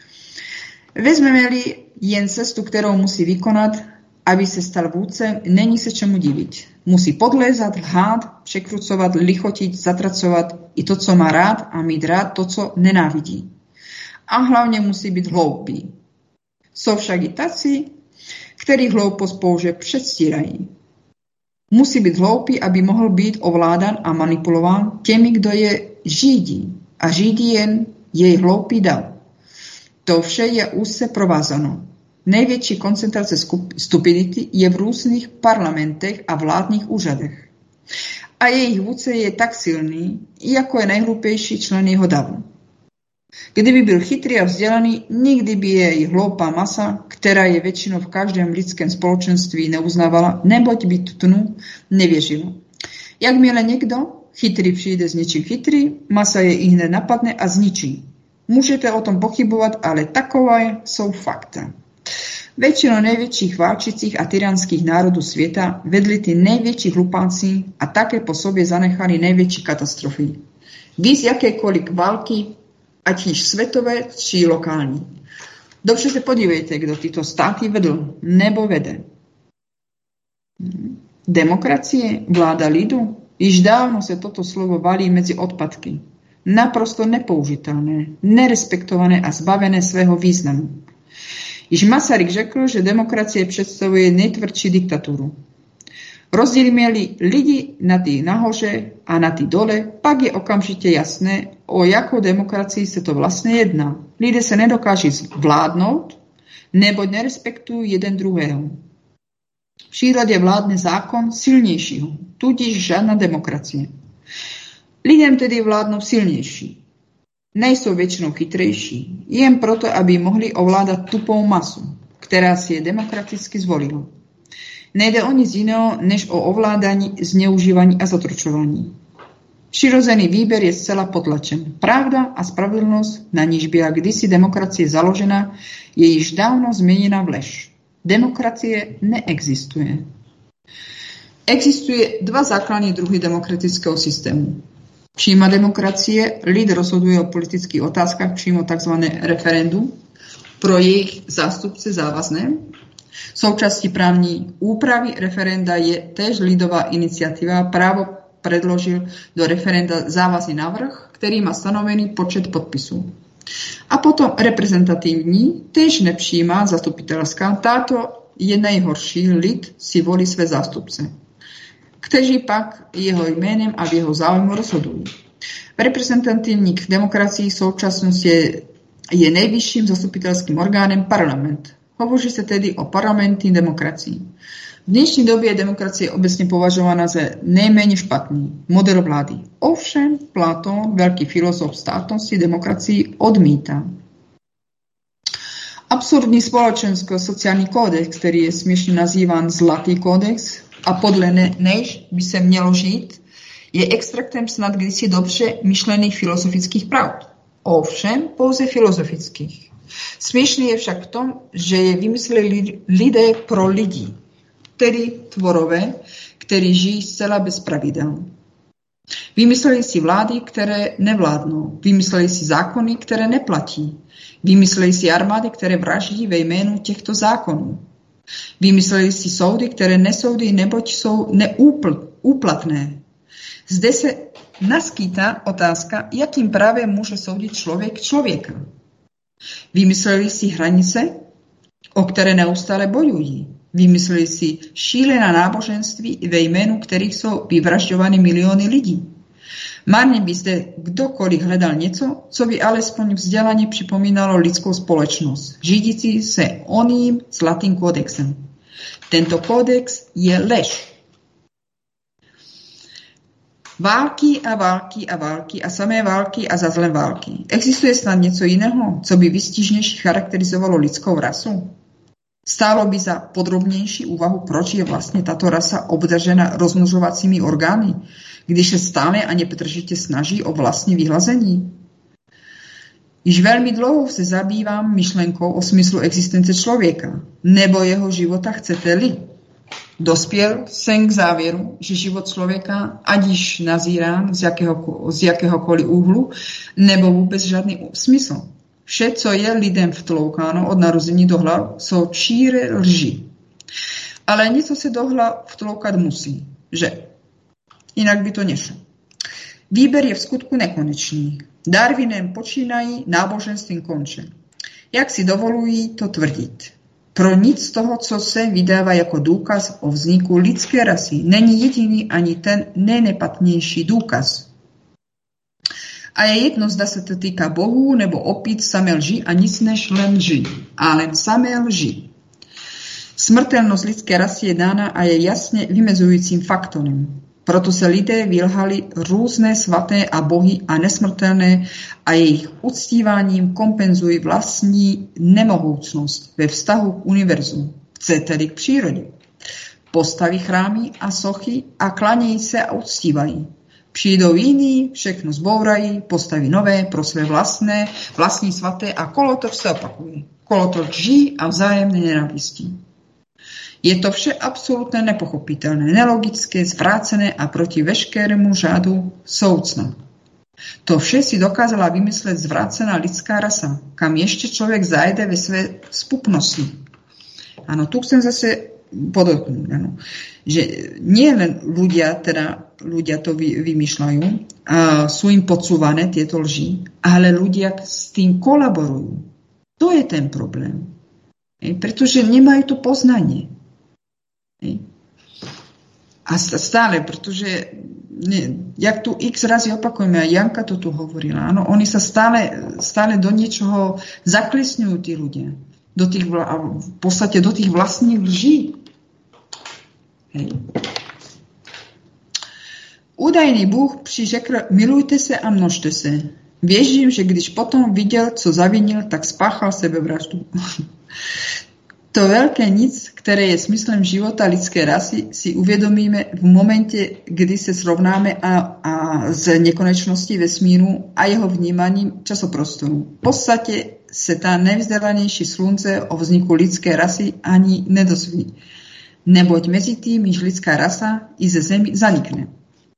Speaker 4: Vezmeme-li jen cestu, kterou musí vykonat, aby se stal vůdcem, není se čemu divit. Musí podlézat, lhát, překrucovat, lichotit, zatracovat i to, co má rád a mít rád to, co nenávidí. A hlavně musí být hloupý. Jsou však i tací, který hloupost pouze předstírají. Musí být hloupý, aby mohl být ovládan a manipulován těmi, kdo je řídí. A řídí jen jej hloupý dav. To vše je úzce provázáno. Největší koncentrace stupidity je v různých parlamentech a vládních úřadech. A jejich vůdce je tak silný, jako je nejhloupější člen jeho davu. Kdyby byl chytrý a vzdělaný, nikdy by jej hloupá masa, která je většinou v každém lidském společenství, neuznávala, neboť by tutnu nevěřila. Jakmile někdo chytrý přijde s něčím chytrý, masa je i hned napadne a zničí. Můžete o tom pochybovat, ale takové jsou fakta. Většinou největších válčících a tyranských národů světa vedli ty největší hlupáci a také po sobě zanechali největší katastrofy. Víc jakékoliv války, ať již světové či lokální. Dobře se podívejte, kdo tyto státy vedl nebo vede. Demokracie, vláda lidu, již dávno se toto slovo valí mezi odpadky. Naprosto nepoužitelné, nerespektované a zbavené svého významu. Již Masaryk řekl, že demokracie představuje nejtvrdší diktaturu. Rozdělíme-li lidi na ty nahoře a na ty dole, pak je okamžitě jasné, o jakou demokracii se to vlastně jedná. Lidé se nedokáží vládnout, nebo nerespektují jeden druhého. V přírodě vládne zákon silnějšího, tudíž žádná demokracie. Lidem tedy vládnou silnější. Nejsou většinou chytrejší, jen proto, aby mohli ovládat tupou masu, která si je demokraticky zvolila. Nejde o nic jiného, než o ovládání, zneužívání a zatročování. Přirozený výběr je zcela potlačen. Pravda a spravedlnost, na níž byla kdysi demokracie založena, je již dávno změněna v lež. Demokracie neexistuje. Existuje dva základní druhy demokratického systému. Přímá demokracie, lid rozhoduje o politických otázkách přímo tzv. Referendum, pro jejich zástupce závazné. Součástí právní úpravy referenda je též lidová iniciativa. Právo předložil do referenda závazný návrh, který má stanovený počet podpisů. A potom reprezentativní, též nepřímá zastupitelská. Tato je nejhorší, lid si volí své zástupce, kteří pak jeho jménem a v jeho zájmu rozhodují. V reprezentativní demokracii současnosti je, je nejvyšším zastupitelským orgánem parlament. Hovoří se tedy o parlamentní demokracii. V dnešní době je demokracie obecně považována za nejméně špatný model vlády. Ovšem Platón, velký filozof státnosti, demokracii odmítá. Absurdní společensko-sociální kódex, který je směšně nazýván Zlatý kódex a podle ne, než by se mělo žít, je extraktem snad kdysi dobře myšlených filozofických pravd. Ovšem pouze filozofických. Směšný je však v tom, že je vymysleli lidé pro lidi, tedy tvorové, kteří žijí zcela bez pravidel. Vymysleli si vlády, které nevládnou. Vymysleli si zákony, které neplatí. Vymysleli si armády, které vraždí ve jménu těchto zákonů. Vymysleli si soudy, které nesoudí, neboť jsou neúplatné. Zde se naskýtá otázka, jakým právem může soudit člověk člověka. Vymysleli si hranice, o které neustále bojují. Vymysleli si šílená náboženství, ve jménu kterých jsou vyvražďovány miliony lidí. Marně by zde kdokoliv hledal něco, co by alespoň vzdělaně připomínalo lidskou společnost, řídící se oným zlatým kódexem. Tento kódex je lež. Války a války a války a samé války a zazlé války. Existuje snad něco jiného, co by vystižnější charakterizovalo lidskou rasu? Stálo by za podrobnější úvahu, proč je vlastně tato rasa obdařena rozmnožovacími orgány, když se stále a nepřetržitě snaží o vlastní vyhlazení. Již velmi dlouho se zabývám myšlenkou o smyslu existence člověka, nebo jeho života, chcete-li. Dospěl jsem k závěru, že život člověka, ať již nazírán z, jakého, z jakéhokoliv úhlu, nebo vůbec žádný smysl. Vše, co je lidem vtloukáno od narození do hlav, jsou číre lži. Ale něco se do hlav vtloukat musí, že? Jinak by to nešlo. Výběr je v skutku nekonečný. Darwinem počínají, náboženstvím končí. Jak si dovolují to tvrdit? Pro nic z toho, co se vydává jako důkaz o vzniku lidské rasy, není jediný ani ten nejnepatnější důkaz. A je jedno, zda se to týká bohů nebo opět samé lži a nic než len lži. Ale samé lži. Smrtelnost lidské rasy je dána a je jasně vymezujícím faktorem. Proto se lidé vylhali různé svaté a bohy a nesmrtelné a jejich uctíváním kompenzují vlastní nemohoucnost ve vztahu k univerzu, chcete-li k přírodě. Postaví chrámy a sochy a klanějí se a uctívají. Přijdou jiní, všechno zbourají, postaví nové pro své vlastné, vlastní svaté a kolotoč se opakuje. Kolotoč lží a vzájemné nenávistí. Je to vše absolutně nepochopitelné, nelogické, zvrácené a proti veškerému řádu soucna. To vše si dokázala vymyslet zvrácená lidská rasa, kam ještě člověk zajde ve své spupnosti. Ano, tu chcem zase podotknúť, ano, že nie len ľudia, teda ľudia to vy, vymýšľajú, a sú im podsúvané tieto lži, ale ľudia s tým kolaborujú. To je ten problém. E, pretože nemajú to poznanie. E, a stále, pretože ne, jak tu x razy opakujeme, a Janka to tu hovorila, ano, oni sa stále, stále do niečoho zaklesňujú tí ľudia. Do tých, v podstate do tých vlastních lží. Hej. Údajný Bůh přiřekl, milujte se a množte se. Věřím, že když potom viděl, co zavinil, tak spáchal sebevraždu. To velké nic, které je smyslem života lidské rasy, si uvědomíme v momentě, kdy se srovnáme a, a s nekonečností vesmíru a jeho vnímaním časoprostoru. V podstatě se ta nejvzdělanější slunce o vzniku lidské rasy ani nedozví. Neboť mezi tím již lidská rasa i ze zemi zanikne.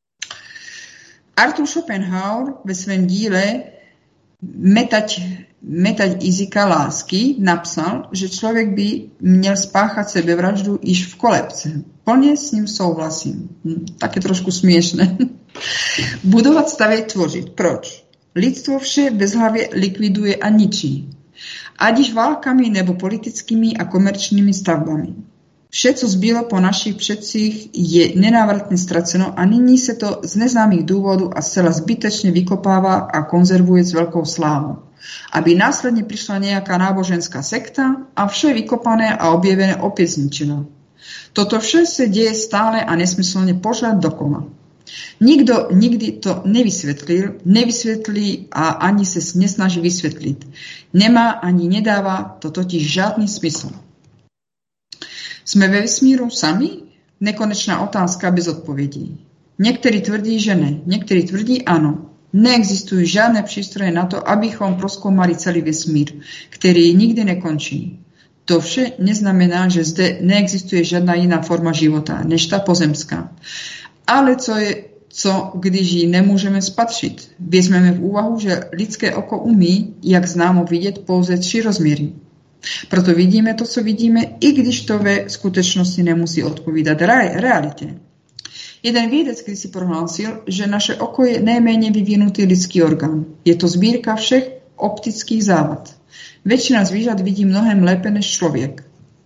Speaker 4: Arthur Schopenhauer ve svém díle Metať, metať jazyka lásky napsal, že člověk by měl spáchat sebevraždu již v kolébce. Plně s ním souhlasím. Hm, také trošku směšné. Budovat, stavět, tvořit. Proč? Lidstvo vše bezhlavě likviduje a ničí. Ať již válkami nebo politickými a komerčními stavbami. Vše, co zbylo po našich předcích, je nenávratně ztraceno a nyní se to z neznámých důvodů a zcela zbytečně vykopává a konzervuje s velkou slávou. Aby následně přišla nějaká náboženská sekta a vše vykopané a objevené opět zničilo. Toto vše se děje stále a nesmyslně pořád dokola. Nikdo nikdy to nevysvětlil, nevysvětlí a ani se nesnaží vysvětlit. Nemá ani nedává to totiž žádný smysl. Jsme ve vesmíru sami? Nekonečná otázka bez odpovědí. Někteří tvrdí, že ne. Někteří tvrdí ano. Neexistují žádné přístroje na to, abychom prozkoumali celý vesmír, který nikdy nekončí. To vše neznamená, že zde neexistuje žádná jiná forma života, než ta pozemská. Ale co je, co když ji nemůžeme spatřit? Vezmeme v úvahu, že lidské oko umí, jak známo, vidět pouze tři rozměry. Proto vidíme to, co vidíme, i když to ve skutečnosti nemusí odpovídat realitě. Jeden vědec kdysi prohlásil, že naše oko je nejméně vyvinutý lidský orgán. Je to sbírka všech optických závad. Většina zvířat vidí mnohem lépe než člověk.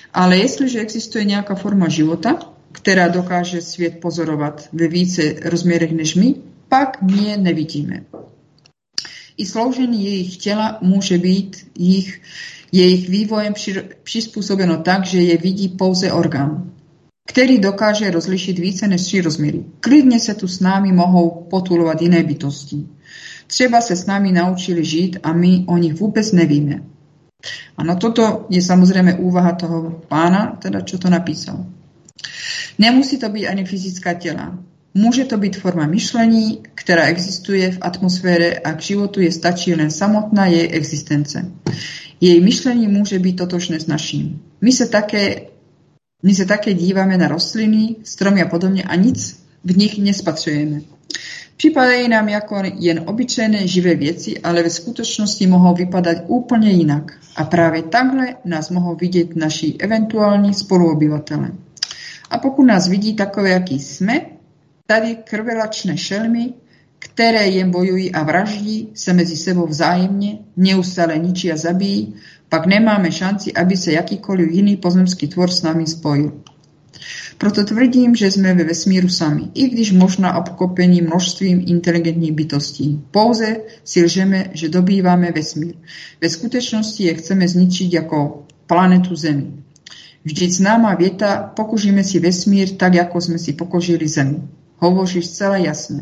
Speaker 4: Ale jestliže existuje nějaká forma života, která dokáže svět pozorovat ve více rozměrech než my, pak my je nevidíme. I složení jejich těla může být jejich, jejich vývojem přizpůsobeno tak, že je vidí pouze orgán, který dokáže rozlišit více než tři rozměry. Klidně se tu s námi mohou potulovat jiné bytosti. Třeba se s námi naučili žít a my o nich vůbec nevíme. Ano, toto je samozřejmě úvaha toho pána, teda čo to napísal. Nemusí to být ani fyzická těla. Může to být forma myšlení, která existuje v atmosféře a k životu je stačí jen samotná její existence. Její myšlení může být totožné s naším. My se také, my se také díváme na rostliny, stromy a podobně a nic v nich nespatřujeme. Připadají nám jako jen obyčejné živé věci, ale ve skutečnosti mohou vypadat úplně jinak. A právě takhle nás mohou vidět naši eventuální spoluobyvatele. A pokud nás vidí takové, jaký jsme, tady krvelačné šelmy, které jen bojují a vraždí se mezi sebou vzájemně, neustále ničí a zabíjí, pak nemáme šanci, aby se jakýkoliv jiný pozemský tvor s námi spojil. Proto tvrdím, že jsme ve vesmíru sami, i když možná obklopení množstvím inteligentních bytostí. Pouze si lžeme, že dobýváme vesmír. Ve skutečnosti je chceme zničit jako planetu Zemi. Vždyť známá věta, pokožíme si vesmír tak, jako jsme si pokožili Zemi. Hovoří zcela jasně.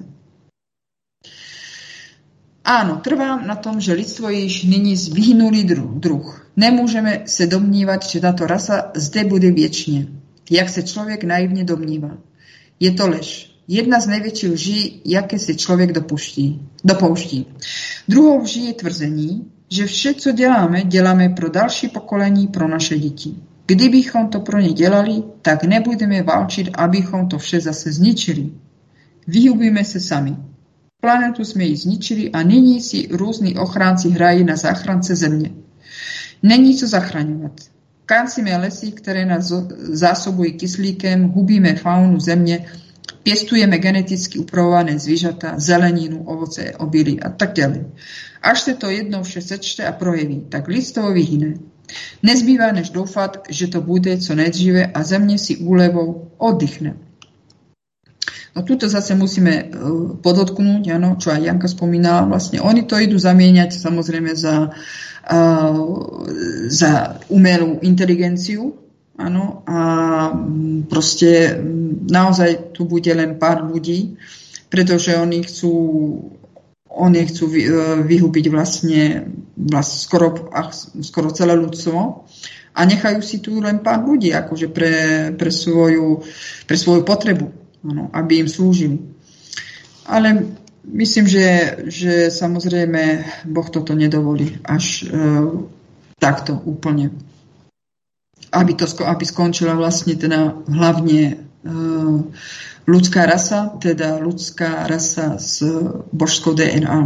Speaker 4: Ano, trvám na tom, že lidstvo je již nyní vyhynulý druh. Nemůžeme se domnívat, že tato rasa zde bude věčně, jak se člověk naivně domnívá. Je to lež. Jedna z největších lží, jaké se člověk dopuští, dopouští. Druhou lží je tvrzení, že vše, co děláme, děláme pro další pokolení, pro naše děti. Kdybychom to pro ně dělali, tak nebudeme válčit, abychom to vše zase zničili. Vyhubíme se sami. Planetu jsme ji zničili a nyní si různí ochránci hrají na záchrance země. Není co zachraňovat. Kácíme lesy, které nás zásobují kyslíkem, hubíme faunu země, pěstujeme geneticky upravované zvířata, zeleninu, ovoce, obilí a tak dále. Až se to jednou vše sečte a projeví, tak lidstvo vyhyne. Nezbývá než doufat, že to bude co nejdříve a země si úlevou oddychne. No tuto zase musíme podotknout, ano, čo aj Janka spomínala, vlastne oni to idú zamieňať samozrejme za, uh, za umelú inteligenciu, ano, a proste naozaj tu bude len pár ľudí, pretože oni chcú oni chcú vy, vyhubiť vlastne, vlastne skoro, skoro celé ľudstvo a nechajú si tu len pár ľudí, akože pre, pre, svoju, pre svoju potrebu. Ano, aby im slúžili. Ale myslím, že, že samozrejme Boh toto nedovolí až e, takto úplne. Aby, to, aby skončila vlastne teda hlavne e, ľudská rasa, teda ľudská rasa s božskou dé en á.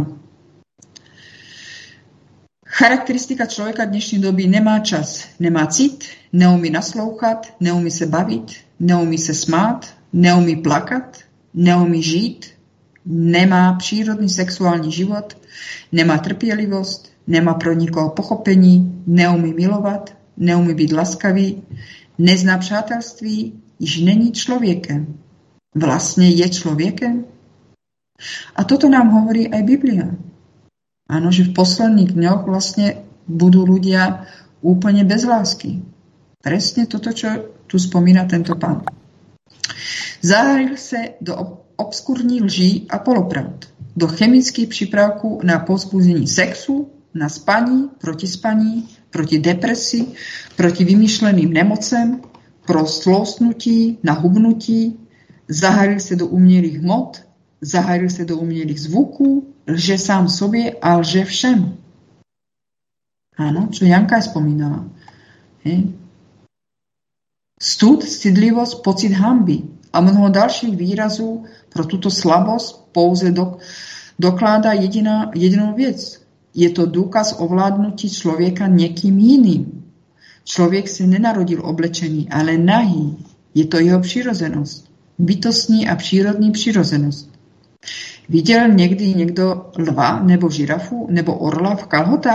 Speaker 4: Charakteristika človeka dnešní doby nemá čas, nemá cit, neumí naslouchat, neumí se bavit, neumí se smát, neumí plakat, neumí žít, nemá přírodný sexuální život, nemá trpělivost, nemá pro nikoho pochopení, neumí milovat, neumí být laskavý, nezná přátelství, již není člověkem. Vlastně je člověkem? A toto nám hovorí aj Biblia. Ano, že v posledných dňoch vlastně budú ľudia úplne bez lásky. Presne toto, čo tu spomína tento pán. Zahájil se do obskurní lží a polopravd, do chemických přípravků na povzbuzení sexu, na spaní, proti spaní, proti depresi, proti vymyšleným nemocem, pro slosnutí, na hubnutí, zahájil se do umělých hmot, zahájil se do umělých zvuků, lže sám sobě a lže všem. Ano, čo Janka spomínala. Hej. Stud, stydlivost, pocit hanby a mnoho dalších výrazů pro tuto slabost pouze do, dokládá jediná, jedinou věc. Je to důkaz ovládnutí člověka někým jiným. Člověk se nenarodil oblečený, ale nahý. Je to jeho přirozenost. Bytostní a přírodní přirozenost. Viděl někdy někdo lva nebo žirafu nebo orla v kalhotách?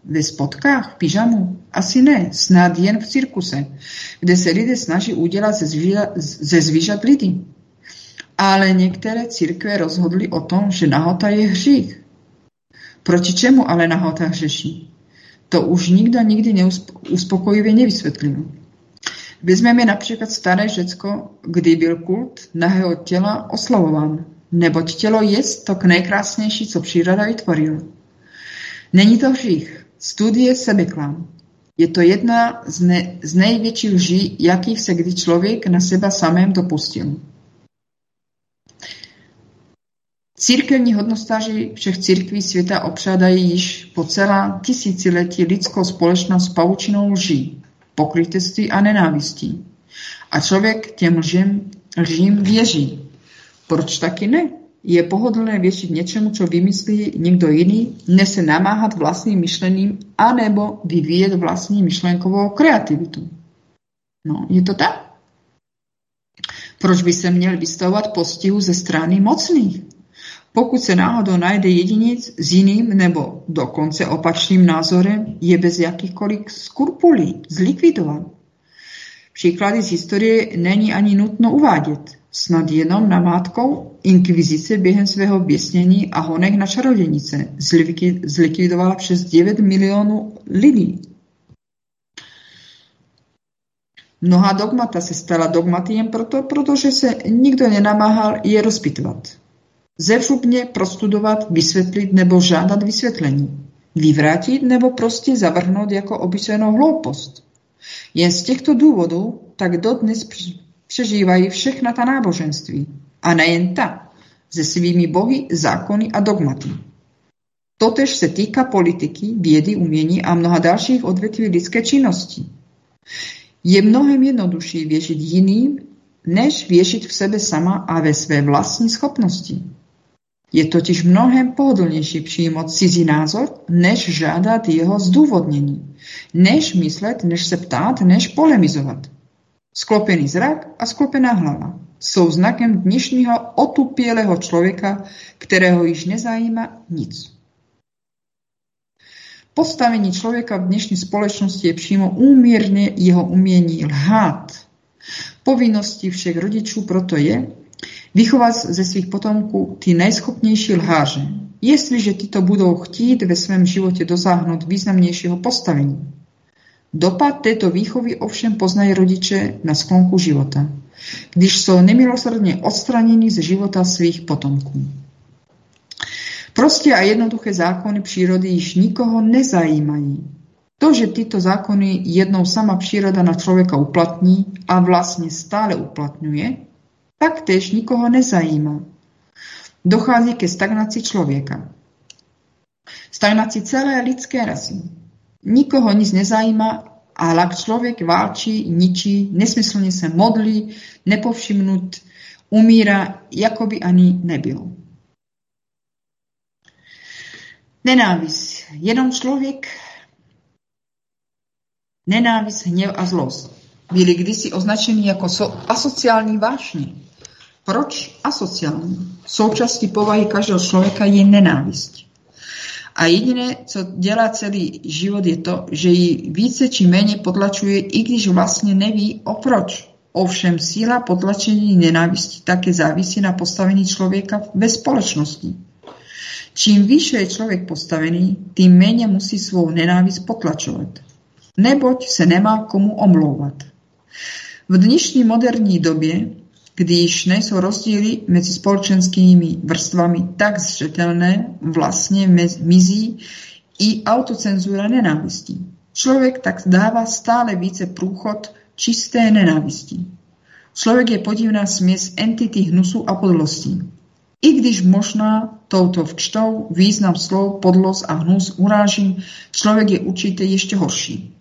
Speaker 4: Ve spotkách, v pyžamu? Asi ne, snad jen v cirkuse, kde se lidé snaží udělat ze, zvířat, ze zvířat lidi. Ale některé církve rozhodly o tom, že nahota je hřích. Proti čemu ale nahota hřeší? To už nikdo nikdy neuspokojivě nevysvětlil. Vezmeme například staré Řecko, kdy byl kult nahého těla oslavován, neboť tělo je to nejkrásnější, co příroda vytvorila. Není to hřích, studie sebeklam. Je to jedna z, ne, z největších lží, jakých se kdy člověk na seba samém dopustil. Církevní hodnostáři všech církví světa opřádají již po celá tisíciletí lidskou společnost pavučinou lží, pokrytectví a nenávistí. A člověk těm lžím, lžím věří. Proč taky ne? Je pohodlné věřit něčemu, co vymyslí někdo jiný, než se namáhat vlastním myšlením anebo vyvíjet vlastní myšlenkovou kreativitu. No, je to tak? Proč by se měl vystavovat postihu ze strany mocných? Pokud se náhodou najde jedinec s jiným nebo dokonce opačným názorem, je bez jakýchkoliv skrupulí zlikvidován. Příklady z historie není ani nutno uvádět. Snad jenom namátkou inkvizice během svého běsnění a honek na čarodějnice zlikvidovala přes devět milionů lidí. Mnoha dogmata se stala dogmaty jen proto, protože se nikdo nenamáhal je rozpitvat. Zevřubně prostudovat, vysvětlit nebo žádat vysvětlení. Vyvrátit nebo prostě zavrhnout jako obyčejnou hloupost. Jen z těchto důvodů tak dodnes přežívají všechna ta náboženství. A nejen ta, se svými bohy, zákony a dogmaty. Totež se týká politiky, vědy, umění a mnoha dalších odvětví lidské činnosti. Je mnohem jednodušší věřit jiným, než věřit v sebe sama a ve své vlastní schopnosti. Je totiž mnohem pohodlnější přijmout cizí názor, než žádat jeho zdůvodnění, než myslet, než se ptát, než polemizovat. Sklopený zrak a sklopená hlava jsou znakem dnešního otupělého člověka, kterého již nezajímá nic. Postavení člověka v dnešní společnosti je přímo úměrně jeho umění lhát. Povinností všech rodičů proto je vychovat ze svých potomků ty nejschopnější lháře, jestliže tyto budou chtít ve svém životě dosáhnout významnějšího postavení. Dopad této výchovy ovšem poznají rodiče na sklonku života, když jsou nemilosrdně odstraněni ze života svých potomků. Prostě a jednoduché zákony přírody již nikoho nezajímají. To, že tyto zákony jednou sama příroda na člověka uplatní a vlastně stále uplatňuje, tak též nikoho nezajímá. Dochází ke stagnaci člověka. Stagnaci celé lidské rasy. Nikoho nic nezajímá, ale člověk válčí, ničí, nesmyslně se modlí, nepovšimnut, umírá, jako by ani nebyl. Nenávist. Jenom člověk, nenávist, hněv a zlost byly kdysi označeny jako asociální vášně. Proč asociální? Součástí povahy každého člověka je nenávist. A jediné, co dělá celý život, je to, že ji více či méně potlačuje, i když vlastně neví o proč. Ovšem síla potlačení nenávisti také závisí na postavení člověka ve společnosti. Čím výše je člověk postavený, tím méně musí svou nenávist potlačovat. Neboť se nemá komu omlouvat. V dnešní moderní době, když nejsou rozdíly mezi společenskými vrstvami tak zřetelné, vlastně mizí i autocenzura nenávistí. Člověk tak dává stále více průchod čisté nenávisti. Člověk je podivná směs entity hnusu a podlostí. I když možná touto včtou význam slov podlost a hnus uráží, člověk je určitě ještě horší.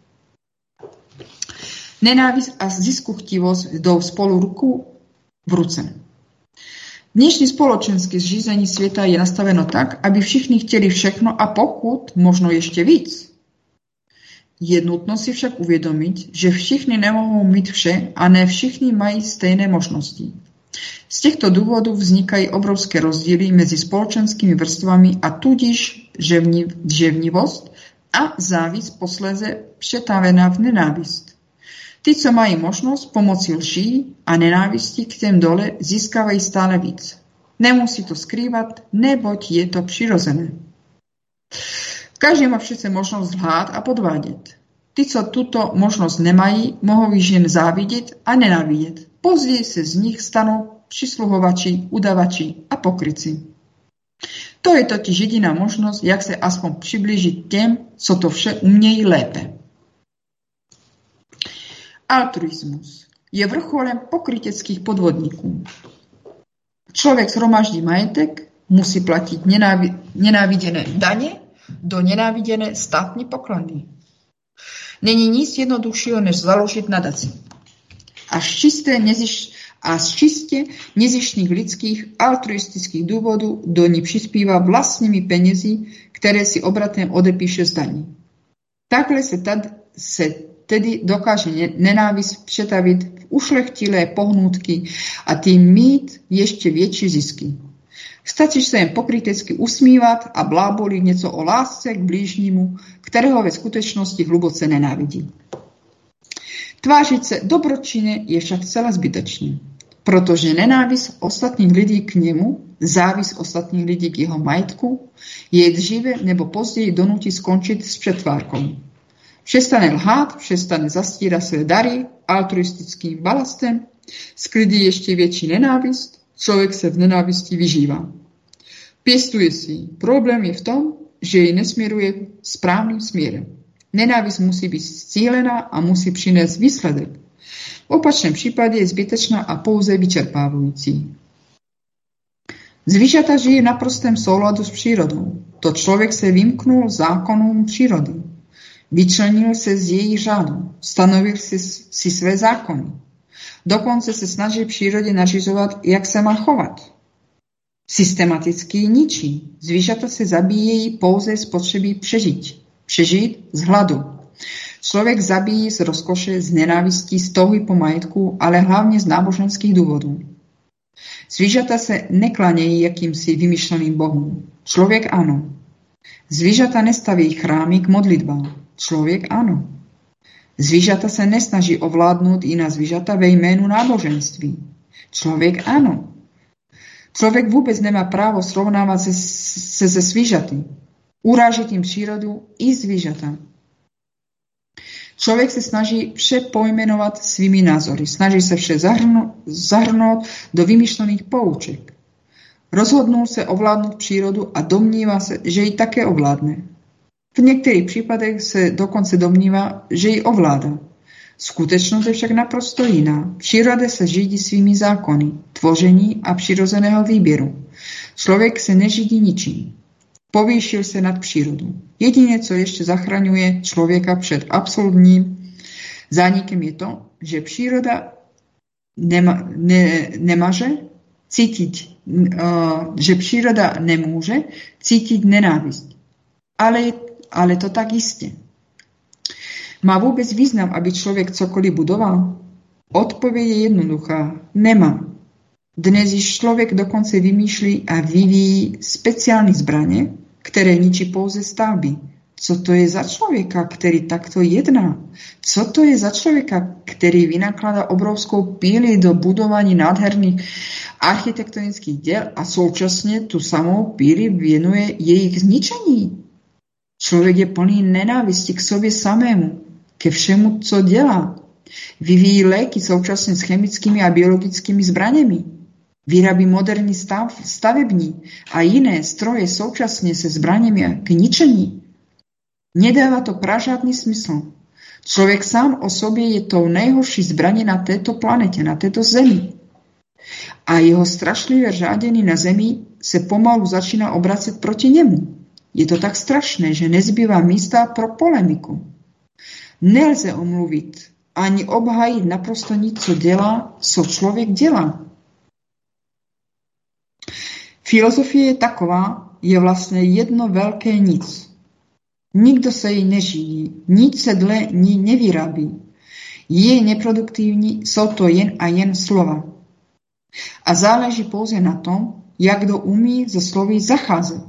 Speaker 4: Nenávist a ziskuchtivost jdou spolu ruku v ruce. Dnešní společenské zřízení světa je nastaveno tak, aby všichni chtěli všechno a pokud možno ještě víc. Je nutno si však uvědomit, že všichni nemohou mít vše a ne všichni mají stejné možnosti. Z těchto důvodů vznikají obrovské rozdíly mezi společenskými vrstvami a tudíž ževnivost a závist posléze přetavená v nenávist. Ty, co mají možnost pomocí lží a nenávisti k těm dole, získávají stále víc. Nemusí to skrývat, neboť je to přirozené. Každý má přece možnost lhát a podvádět. Ty, co tuto možnost nemají, mohou již jen závidět a nenávidět. Později se z nich stanou přisluhovači, udavači a pokryci. To je totiž jediná možnost, jak se aspoň přiblížit těm, co to vše umějí lépe. Altruismus je vrcholem pokryteckých podvodníků. Člověk shromaždí majetek, musí platit nenávi- nenáviděné daně do nenáviděné státní pokladny. Není nic jednoduššího, než založit nadaci. Až čisté neziš- a z čistě nezištných lidských altruistických důvodů do ní přispívá vlastními penězi, které si obratem odepíše z daní. Takhle se, tad, se tedy dokáže nenávist přetavit v ušlechtilé pohnutky a tím mít ještě větší zisky. Stačí se jen pokrytecky usmívat a blábolit něco o lásce k blížnímu, kterého ve skutečnosti hluboce nenávidí. Tvářit se dobročinně je však zcela zbytečný, protože nenávist ostatních lidí k němu, závist ostatních lidí k jeho majetku, je dříve nebo později donutí skončit s přetvárkou. Přestane lhát, přestane zastírat své dary altruistickým balastem, sklidí ještě větší nenávist, člověk se v nenávisti vyžívá. Pěstuje si ji. Problém je v tom, že ji nesměruje správným směrem. Nenávist musí být cílená a musí přinést výsledek. V opačném případě je zbytečná a pouze vyčerpávající. Zvířata žijí v naprostém souladu s přírodou. To člověk se vymknul zákonům přírody. Vyčlenil se z její řádu. Stanovil si, si své zákony. Dokonce se snaží přírodě nařizovat, jak se má chovat. Systematicky ničí. Zvířata se zabíjejí pouze z potřeby přežít. Přežít z hladu. Člověk zabíjí z rozkoše, z nenávistí, z touhy po majetku, ale hlavně z náboženských důvodů. Zvířata se neklanějí jakýmsi vymyšleným bohům. Člověk ano. Zvířata nestaví chrámy k modlitbám. Člověk ano. Zvířata se nesnaží ovládnout jiná zvířata ve jménu náboženství. Člověk ano. Člověk vůbec nemá právo srovnávat se se, se zvířaty. Urážet tím přírodu i zvířata. Člověk se snaží vše pojmenovat svými názory. Snaží se vše zahrnout, zahrnout do vymyšlených pouček. Rozhodnul se ovládnout přírodu a domnívá se, že ji také ovládne. V některých případech se dokonce domnívá, že ji ovládá. Skutečnost je však naprosto jiná. Příroda se řídí svými zákony, tvoření a přirozeného výběru. Člověk se neřídí ničím. Povýšil se nad přírodu. Jediné, co ještě zachraňuje člověka před absolutním zánikem, je to, že příroda nema, ne, nemaže cítit, uh, že příroda nemůže cítit nenávist. Ale, ale to tak jistě. Má vůbec význam, aby člověk cokoliv budoval? Odpověď je jednoduchá. Nemá. Dnes již člověk dokonce vymýšlí a vyvíjí speciální zbraně, které ničí pouze stavby. Co to je za člověka, který takto jedná? Co to je za člověka, který vynakládá obrovskou píli do budování nádherných architektonických děl a současně tu samou píli věnuje jejich zničení? Člověk je plný nenávisti k sobě samému, ke všemu, co dělá. Vyvíjí léky současně s chemickými a biologickými zbraněmi. Vyrábí moderní stav, stavební a jiné stroje současně se zbraněmi k ničení. Nedává to pražádný smysl. Člověk sám o sobě je tou nejhorší zbraní na této planetě, na této zemi. A jeho strašlivé řádění na zemi se pomalu začíná obracet proti němu. Je to tak strašné, že nezbývá místa pro polemiku. Nelze omluvit ani obhájit naprosto nic, co dělá, co člověk dělá. Filozofie je taková, je vlastně jedno velké nic. Nikdo se jí neřídí, nic se dle ní nevyrábí. Je neproduktivní, jsou to jen a jen slova. A záleží pouze na tom, jak kdo umí ze slovy zacházet.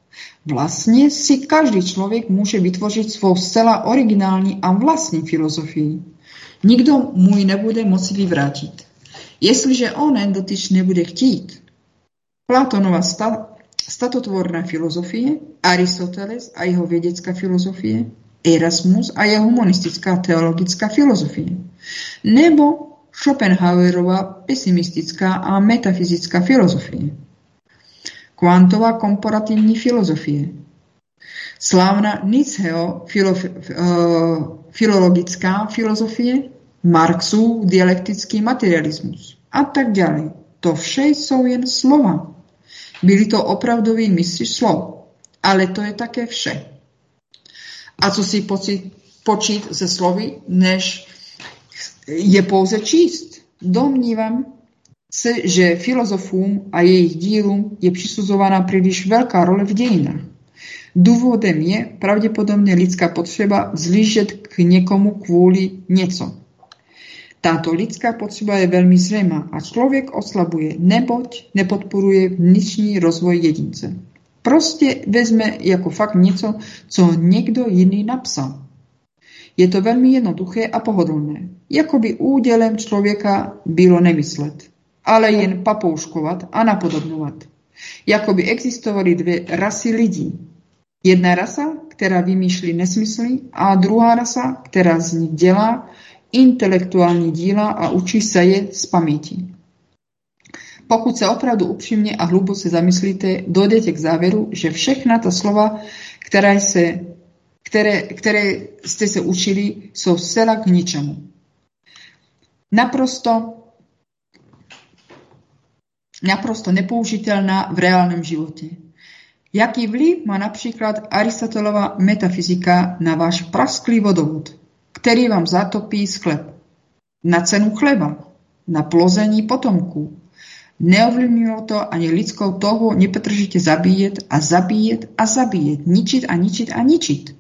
Speaker 4: Vlastne si každý človek môže vytvořiť svou zcela originální a vlastní filozofii. Nikdo mu ji nebude moci vyvrátit. Jestliže onen dotyč nebude chtít. Platonova sta- statotvorná filozofie, Aristoteles a jeho vědecká filozofie, Erasmus a jeho humanistická teologická filozofie. Nebo Schopenhauerova pesimistická a metafyzická filozofie. Kvantová komparativní filozofie. Slávna Nietzscheho filo, uh, filologická filozofie, Marxův dialektický materialismus a tak ďalej. To vše jsou jen slova. Byli to opravdoví mistři slov, ale to je také vše. A co si pocit, počít ze slovy, než je pouze číst? Domnívám se, že filozofům a jejich dílům je přisuzována příliš velká role v dějinách. Důvodem je pravděpodobně lidská potřeba zlížet k někomu kvůli něco. Táto lidská potřeba je velmi zřejmá a člověk oslabuje, neboť nepodporuje vnitřní rozvoj jedince. Prostě vezme jako fakt něco, co někdo jiný napsal. Je to velmi jednoduché a pohodlné. Jakoby údělem člověka bylo nemyslet, ale jen papouškovat a napodobňovat. Jakoby existovaly dvě rasy lidí. Jedna rasa, která vymýšlí nesmysly, a druhá rasa, která z nich dělá intelektuální díla a učí se je z paměti. Pokud se opravdu upřímně a hluboce zamyslíte, dojdete k závěru, že všechna ta slova, které, se, které, které jste se učili, jsou zcela k ničemu. Naprosto, naprosto nepoužitelná v reálném životě. Jaký vliv má například Aristotelova metafyzika na váš prasklý vodovod, který vám zatopí sklep, na cenu chleba, na plození potomků? Neovlivnilo to ani lidskou touhu nepetržitě zabíjet a zabíjet a zabíjet, ničit a ničit a ničit.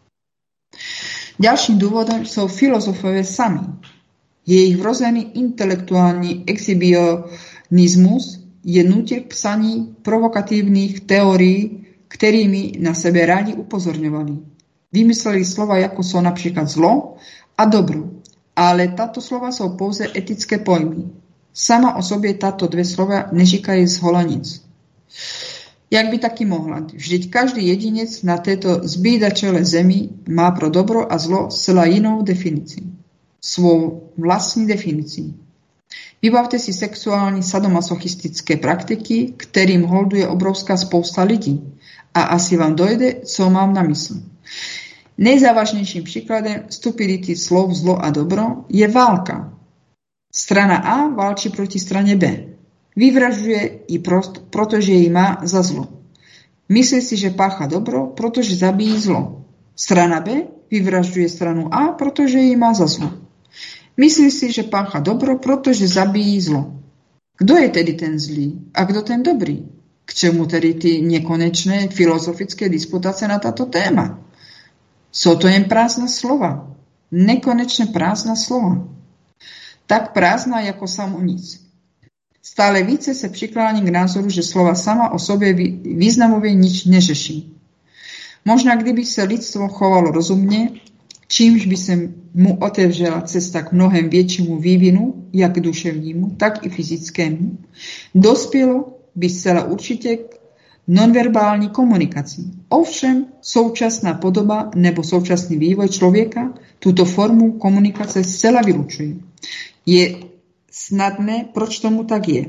Speaker 4: Dalším důvodem jsou filozofové sami. Jejich vrozený intelektuální exhibionismus je nutil k psaní provokativních teorií, kterými na sebe rádi upozorňovali. Vymysleli slova, jako jsou například zlo a dobro, ale tato slova jsou pouze etické pojmy. Sama o sobě tato dvě slova neříkají zhola nic. Jak by taky mohla? Vždyť každý jedinec na této zbídačelé zemi má pro dobro a zlo zcela jinou definici. Svou vlastní definici. Vybavte si sexuální sadomasochistické praktiky, kterým holduje obrovská spousta lidí. A asi vám dojde, co mám na mysli. Nejzávažnějším příkladem stupidity slov zlo a dobro je válka. Strana A válčí proti straně B. Vyvražďuje ji prost, protože ji má za zlo. Myslí si, že páchá dobro, protože zabíjí zlo. Strana B vyvražďuje stranu A, protože ji má za zlo. Myslí si, že páchá dobro, protože zabíjí zlo. Kdo je tedy ten zlý a kdo ten dobrý? K čemu tedy ty nekonečné filozofické disputace na tato téma? Jsou to jen prázdná slova. Nekonečně prázdná slova. Tak prázdná jako samo nic. Stále více se přiklání k názoru, že slova sama o sobě významově nič neřeší. Možná kdyby se lidstvo chovalo rozumně, čímž by se mu otevřela cesta k mnohem většímu vývinu, jak duševnímu, tak i fyzickému, dospělo by zcela určitě k nonverbální komunikaci. Ovšem, současná podoba nebo současný vývoj člověka tuto formu komunikace zcela vylučuje. Je snadné, proč tomu tak je.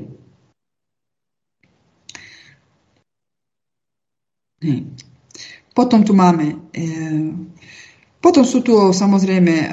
Speaker 4: Potom tu máme, potom sú tu samozrejme,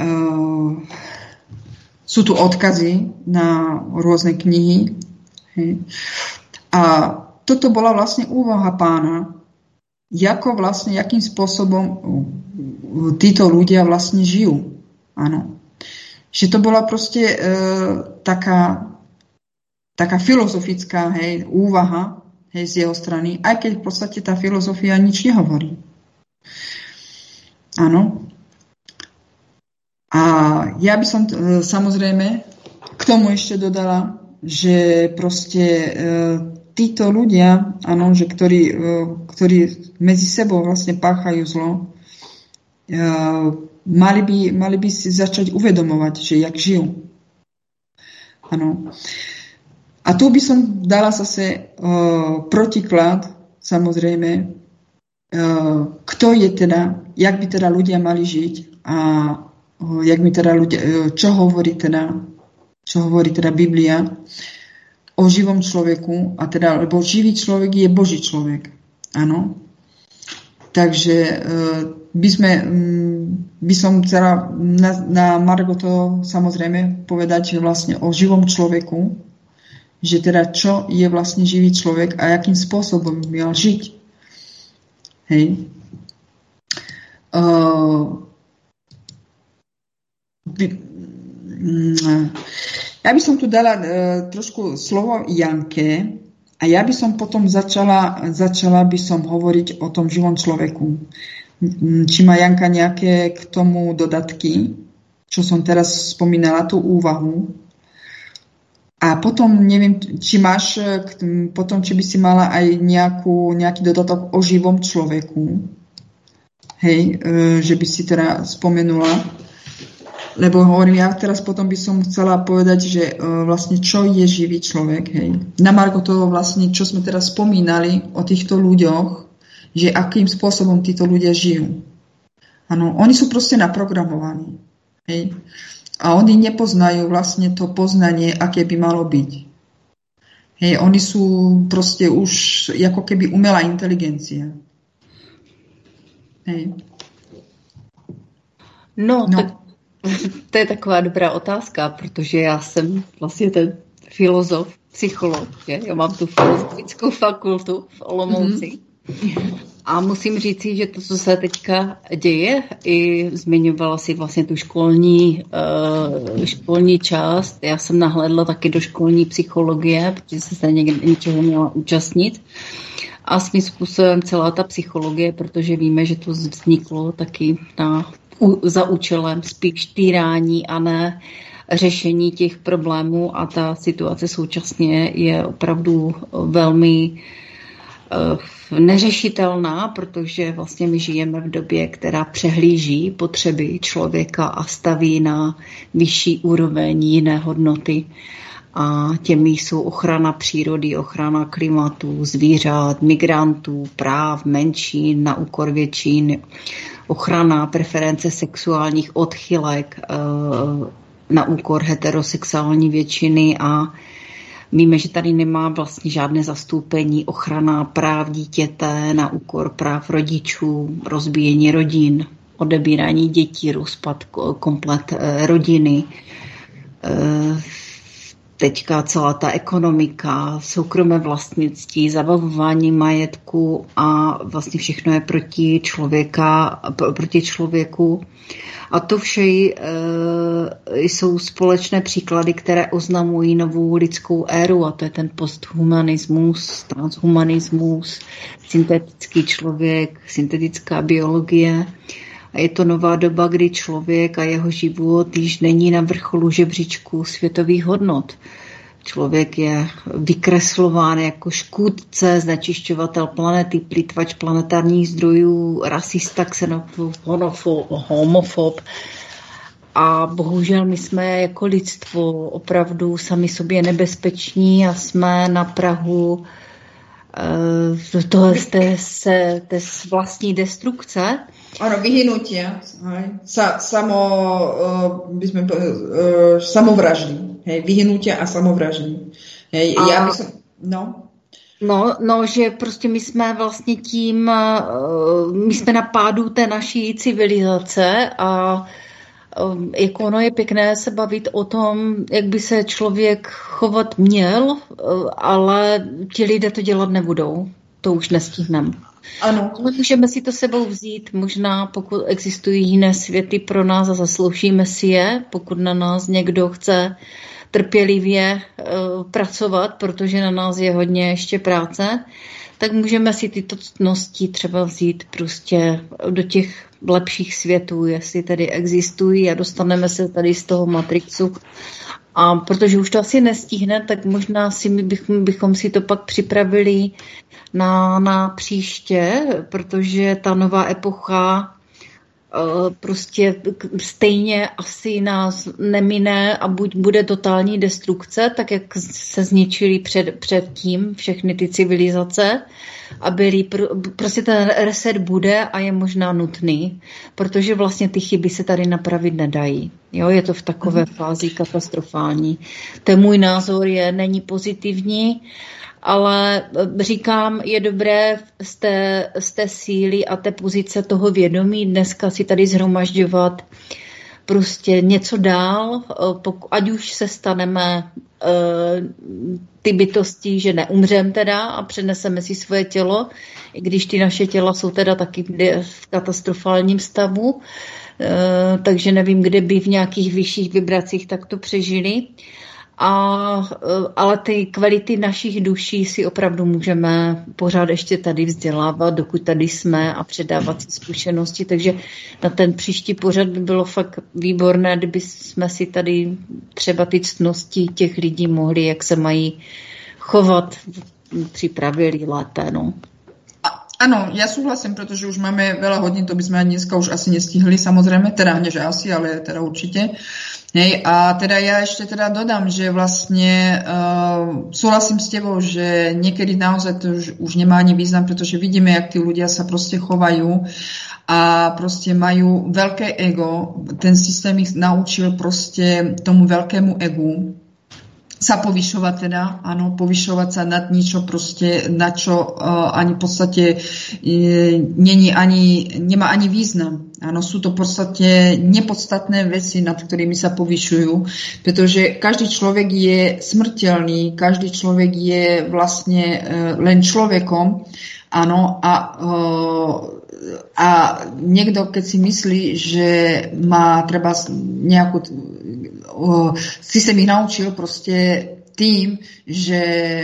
Speaker 4: sú tu odkazy na rôzne knihy. A toto bola vlastne úvaha pána, ako vlastne, jakým spôsobom títo ľudia vlastne žijú. Áno. Že to bola proste e, taká, taká filozofická hej, úvaha hej, z jeho strany, aj keď v podstate tá filozofia nič nehovorí. Áno. A ja by som e, samozrejme k tomu ešte dodala, že proste e, títo ľudia, áno, že ktorí, ktorí medzi sebou vlastne páchajú zlo, mali by, mali by si začať uvedomovať, že jak žijú. Áno. A tu by som dala zase uh, protiklad, samozrejme, uh, kto je teda, jak by teda ľudia mali žiť a uh, jak by teda ľudia, uh, čo hovorí teda, čo hovorí teda Biblia o živom človeku, a teda, lebo živý človek je Boží človek. Áno. Takže uh, by sme, um, by som chcela na, na Margo to samozrejme povedať, že vlastne o živom človeku, že teda čo je vlastne živý človek a jakým spôsobom by mal žiť. Hej. Uh, by, um, ja by som tu dala uh, trošku slovo Janke a ja by som potom začala, začala by som hovoriť o tom živom človeku. Či má Janka nejaké k tomu dodatky, čo som teraz spomínala, tú úvahu. A potom neviem, či máš potom, či by si mala aj nejakú, nejaký dodatok o živom človeku. Hej, že by si teda spomenula. Lebo hovorím, ja teraz potom by som chcela povedať, že vlastne čo je živý človek. Hej. Na margo toho vlastne, čo sme teraz spomínali o týchto ľuďoch, že akým spôsobom títo ľudia žijú. Áno, oni sú proste naprogramovaní. Hej. A oni nepoznajú vlastne to poznanie, aké by malo byť. Hej, oni sú proste už ako keby umelá inteligencia. Hej.
Speaker 5: No, no. Tak to je taková dobrá otázka, protože já jsem vlastně ten filozof, psycholog, že? Já mám tu filozofickou fakultu v Olomouci. Mm-hmm. A musím říci, že to, co se teďka děje, i zmiňovala si vlastně tu školní, uh, školní část. Já jsem nahlédla taky do školní psychologie, protože jsem se někde něčeho měla účastnit. A svým způsobem celá ta psychologie, protože víme, že to vzniklo taky na, u, za účelem spíš týrání a ne řešení těch problémů. A ta situace současně je opravdu velmi neřešitelná, protože vlastně my žijeme v době, která přehlíží potřeby člověka a staví na vyšší úroveň jiné hodnoty. A těmi jsou ochrana přírody, ochrana klimatu, zvířat, migrantů, práv, menšin na úkor většin, ochrana preference sexuálních odchylek na úkor heterosexuální většiny a víme, že tady nemá vlastně žádné zastoupení, ochrana práv dítěte na úkor práv rodičů, rozbíjení rodin, odebírání dětí, rozpad komplet rodiny. Teďka celá ta ekonomika, soukromé vlastnictví, zabavování majetku a vlastně všechno je proti člověka, proti člověku. A to vše e, jsou společné příklady, které oznamují novou lidskou éru, a to je ten posthumanismus, transhumanismus, syntetický člověk, syntetická biologie. A je to nová doba, kdy člověk a jeho život již není na vrcholu žebříčku světových hodnot. Člověk je vykreslován jako škůdce, znečišťovatel planety, plýtvač planetárních zdrojů, rasista, xenofob, homofob. A bohužel my jsme jako lidstvo opravdu sami sobě nebezpeční a jsme na prahu uh, toho té, se, té vlastní destrukce.
Speaker 4: Áno, vyhynutia, Sa, samo, uh, by sme, uh, samovraždy, hej, vyhynutia a samovraždy. Hej, a... ja by som, no...
Speaker 5: No, no, že prostě my jsme vlastně tím, uh, my jsme na pádu té naší civilizace a uh, jako ono je pěkné se bavit o tom, jak by se člověk chovat měl, uh, ale ti lidé to dělat nebudou. To už nestihneme.
Speaker 4: Ano.
Speaker 5: Ale můžeme si to sebou vzít, možná pokud existují jiné světy pro nás a zasloužíme si je, pokud na nás někdo chce trpělivě uh, pracovat, protože na nás je hodně ještě práce, tak můžeme si tyto ctnosti třeba vzít prostě do těch lepších světů, jestli tady existují a dostaneme se tady z toho matrixu A protože už to asi nestihne, tak možná si my bychom, bychom si to pak připravili na, na příště, protože ta nová epocha prostě stejně asi nás nemine a buď bude totální destrukce, tak jak se zničily před, předtím všechny ty civilizace a byly, prostě ten reset bude a je možná nutný, protože vlastně ty chyby se tady napravit nedají. Jo, je to v takové fázi katastrofální. Ten můj názor je, není pozitivní, ale říkám, je dobré z té, z té síly a té pozice toho vědomí dneska si tady zhromažďovat prostě něco dál, ať už se staneme ty bytosti, že neumřem teda a přeneseme si svoje tělo, i když ty naše těla jsou teda taky v katastrofálním stavu, takže nevím, kde by v nějakých vyšších vibracích tak to přežili. A, ale ty kvality našich duší si opravdu můžeme pořád ještě tady vzdělávat, dokud tady jsme a předávat si zkušenosti, takže na ten příští pořad by bylo fakt výborné, kdyby jsme si tady třeba ty ctnosti těch lidí mohli, jak se mají chovat, připravili lépe, no.
Speaker 4: Áno, ja súhlasím, pretože už máme veľa hodín, to by sme dneska už asi nestihli, samozrejme, teda nie, že asi, ale teda určite. Hej, a teda ja ešte teda dodám, že vlastne uh, súhlasím s tebou, že niekedy naozaj to už, už nemá ani význam, pretože vidíme, jak tí ľudia sa proste chovajú a proste majú veľké ego. Ten systém ich naučil proste tomu veľkému egu sa povyšovať teda, áno, povyšovať sa nad niečo proste, na čo uh, ani v podstate uh, není ani, nemá ani význam. Áno, sú to v podstate nepodstatné veci, nad ktorými sa povyšujú, pretože každý človek je smrteľný, každý človek je vlastne uh, len človekom, áno, a uh, a niekto, keď si myslí, že má treba nejakú systém ich naučil proste tým, že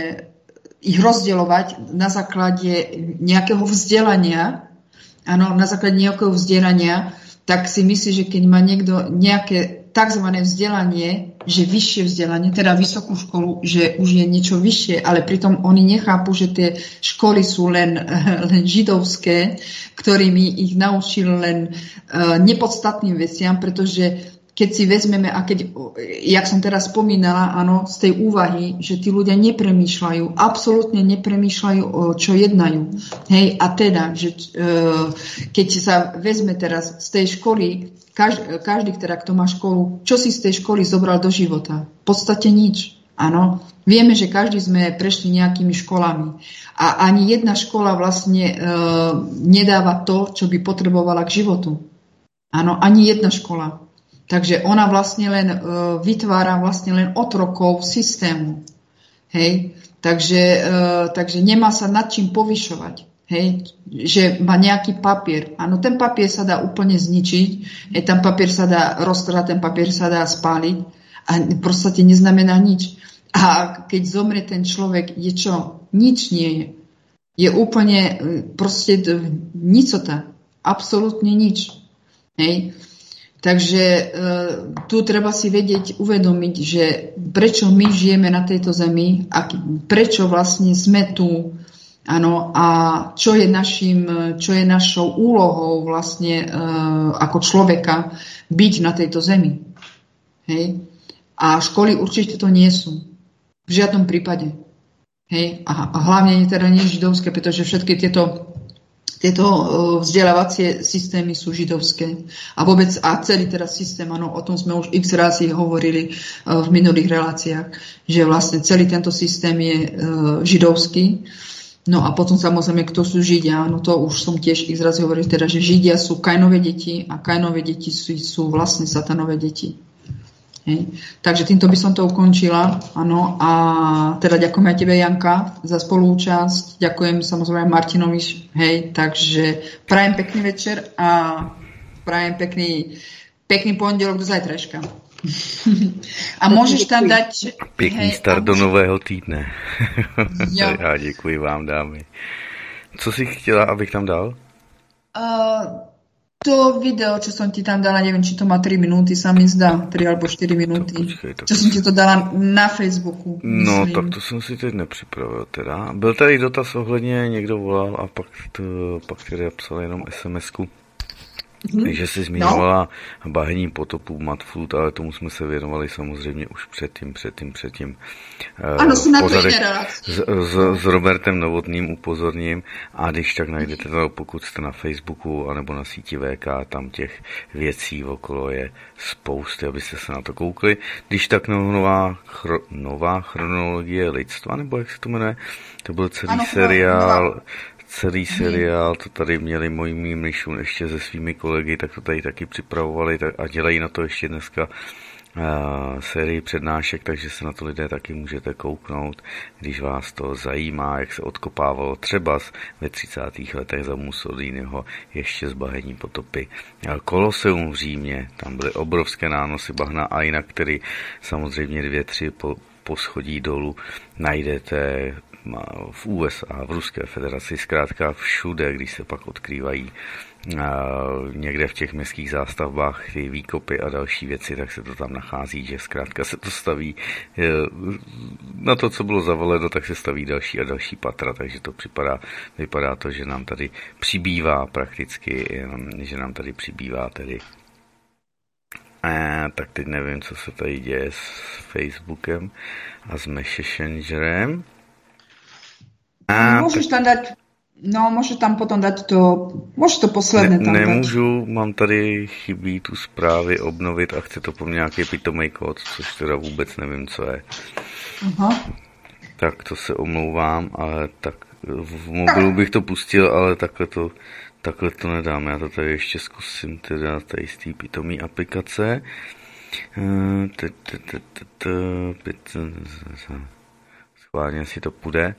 Speaker 4: ich rozdielovať na základe nejakého vzdelania, áno, na základe nejakého vzdelania, tak si myslí, že keď má niekto nejaké tzv. Vzdelanie, že vyššie vzdelanie, teda vysokú školu, že už je niečo vyššie, ale pritom oni nechápu, že tie školy sú len, len židovské, ktorými ich naučil len uh, nepodstatným veciam, pretože keď si vezmeme, a keď, jak som teraz spomínala, áno, z tej úvahy, že tí ľudia nepremýšľajú, absolútne nepremýšľajú, o čo jednajú. Hej, a teda, že uh, keď sa vezme teraz z tej školy, každý, každý, teda, kto má školu, čo si z tej školy zobral do života? V podstate nič. Áno, vieme, že každý sme prešli nejakými školami a ani jedna škola vlastne uh, nedáva to, čo by potrebovala k životu. Áno, ani jedna škola. Takže ona vlastne len uh, vytvára vlastne len otrokov systému. Hej, takže, uh, takže nemá sa nad čím povyšovať. Hej, že má nejaký papier. Áno, ten papier sa dá úplne zničiť, hej, ten papier sa dá roztrhať, ten papier sa dá spáliť a v podstate neznamená nič. A keď zomrie ten človek, je čo? Nič nie je. Je úplne proste nicota. Absolútne nič. Hej. Takže e, tu treba si vedieť, uvedomiť, že prečo my žijeme na tejto zemi a prečo vlastne sme tu. Áno, a čo je, našim, čo je našou úlohou vlastne e, ako človeka byť na tejto zemi. Hej. A školy určite to nie sú. V žiadnom prípade. Hej. A, a hlavne teda nie židovské, pretože všetky tieto, tieto vzdelávacie systémy sú židovské. A vôbec a celý teraz systém, áno, o tom sme už x razy hovorili v minulých reláciách, že vlastne celý tento systém je uh, židovský. No a potom samozrejme, kto sú Židia, no to už som tiež x razy hovoril, teda, že Židia sú Kainové deti a Kainové deti sú, sú vlastne satanové deti. Hej. Takže týmto by som to ukončila. Áno. A teda ďakujem aj tebe, Janka, za spolúčasť. Ďakujem samozrejme Martinovi. Hej. Takže prajem pekný večer a prajem pekný, pekný pondelok do zajtrajška. A môžeš tam dať...
Speaker 3: Pěkný hej, start do nového týdne. Já děkuji vám, dámy. Co jsi chtěla, abych tam dal?
Speaker 4: Uh, To video, čo som ti tam dala, neviem, či to má tri minúty, sa mi zdá, tri alebo štyri minúty. Počkej, čo jsem ti to dala na Facebooku.
Speaker 3: No, myslím. Tak to jsem si teď nepřipravil teda. Byl tady dotaz ohledně, někdo volal a pak, to, pak tedy psal jenom es em esku. Mm-hmm. Takže jsi zmiňovala no. bahení potopu Mudflood, ale tomu jsme se věnovali samozřejmě už předtím, předtím, předtím.
Speaker 4: Ano, jsem na to
Speaker 3: s, s, s Robertem Novotným upozorním a když tak najdete to, pokud jste na Facebooku anebo na síti vé ká, tam těch věcí okolo je spousty, abyste se na to koukli. Když tak nová, chro, nová chronologie lidstva, nebo jak se to jmenuje, to byl celý ano, seriál, no. Celý seriál, to tady měli moji Myšun ještě se svými kolegy, tak to tady taky připravovali a dělají na to ještě dneska uh, sérii přednášek, takže se na to lidé taky můžete kouknout, když vás to zajímá, jak se odkopávalo třeba ve třicátých letech za Mussoliniho ještě z bahení potopy. Koloseum v Římě, tam byly obrovské nánosy bahna a jinak, který samozřejmě dvě, tři po, poschodí dolů najdete v U S A, v Ruské federaci, zkrátka všude, když se pak odkrývají někde v těch městských zástavbách ty výkopy a další věci, tak se to tam nachází, že zkrátka se to staví na to, co bylo zavaleno, tak se staví další a další patra, takže to připadá, vypadá to, že nám tady přibývá prakticky, že nám tady přibývá tedy a, tak teď nevím, co se tady děje s Facebookem a s Messengerem.
Speaker 4: A, můžeš tak... tam dať, no můžeš tam potom dať to, můžeš to posledné
Speaker 3: ne,
Speaker 4: tam
Speaker 3: Nemůžu, dať. Mám tady chybí tu zprávy obnovit a chce to po mně nějaký pitomej kód, což teda vůbec nevím, co je. Aha. Tak to se omlouvám, ale tak v mobilu bych to pustil, ale takhle to, takhle to nedám. Já to tady ještě zkusím teda tady z té pitomý aplikace. Schválně si to půjde.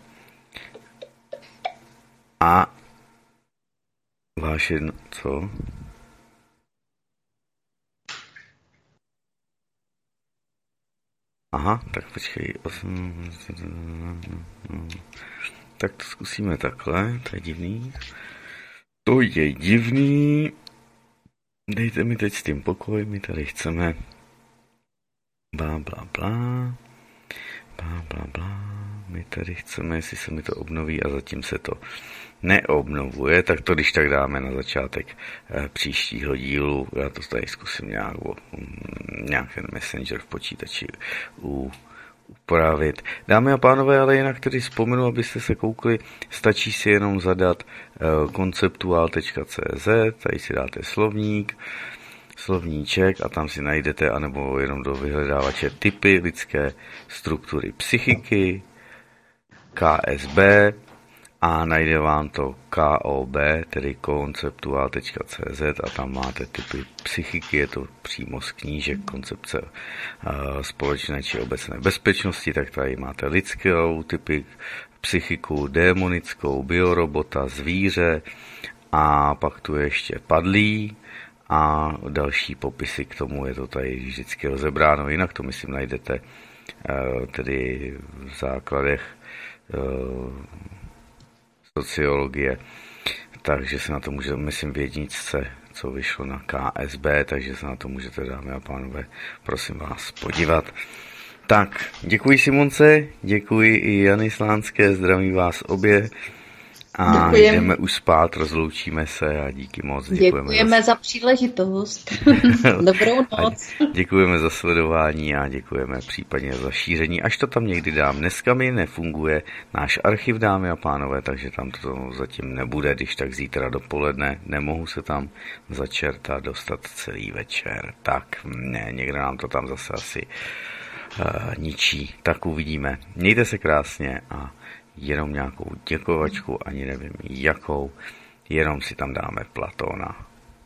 Speaker 3: A váš jedno, co? Aha, tak počkej. Tak to zkusíme takhle, to je divný. To je divný. Dejte mi teď s tím pokoj, my tady chceme bla bla bla. Bla bla bla. My tady chceme, jestli se mi to obnoví a zatím se to neobnovuje, tak to když tak dáme na začátek eh, příštího dílu. Já to tady zkusím nějak, nějak ten Messenger v počítači u, upravit. Dámy a pánové, ale jinak tedy vzpomenu, abyste se koukli, stačí si jenom zadat eh, konceptuál tečka cé zet, tady si dáte slovník, slovníček a tam si najdete, anebo jenom do vyhledávače typy lidské struktury psychiky, ká es bé a najde vám to ká ó bé, tedy konceptuál tečka cé zet a tam máte typy psychiky, je to přímo z knížek koncepce uh, společné či obecné bezpečnosti, tak tady máte lidskou typy psychiku, démonickou, biorobota, zvíře a pak tu je ještě padlý a další popisy k tomu, je to tady vždycky rozebráno, jinak to myslím najdete uh, tedy v základech sociologie, takže se na to můžete, myslím v jedničce, co vyšlo na ká es bé, takže se na to můžete, dámy a pánové, prosím vás, podívat. Tak, děkuji Simonce, děkuji i Jany Slánské, zdravím vás obě a děkujem. Jdeme už spát, rozloučíme se a díky moc.
Speaker 5: Děkujeme, děkujeme za... za příležitost. Dobrou noc.
Speaker 3: Děkujeme za sledování a děkujeme případně za šíření, až to tam někdy dám. Dneska mi nefunguje náš archiv, dámy a pánové, takže tam to zatím nebude, když tak zítra dopoledne nemohu se tam začerta dostat celý večer. Tak ne, někdo nám to tam zase asi uh, ničí. Tak uvidíme. Mějte se krásně a jenom nějakou děkovačku, ani nevím jakou, jenom si tam dáme Platóna.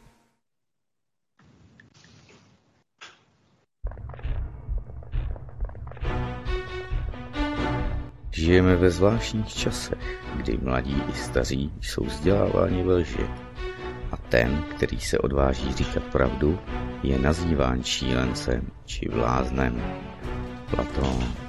Speaker 2: Žijeme ve zvláštních časech, kdy mladí i staří jsou vzděláváni ve lži. A ten, který se odváží říkat pravdu, je nazýván šílencem či bláznem. Platón.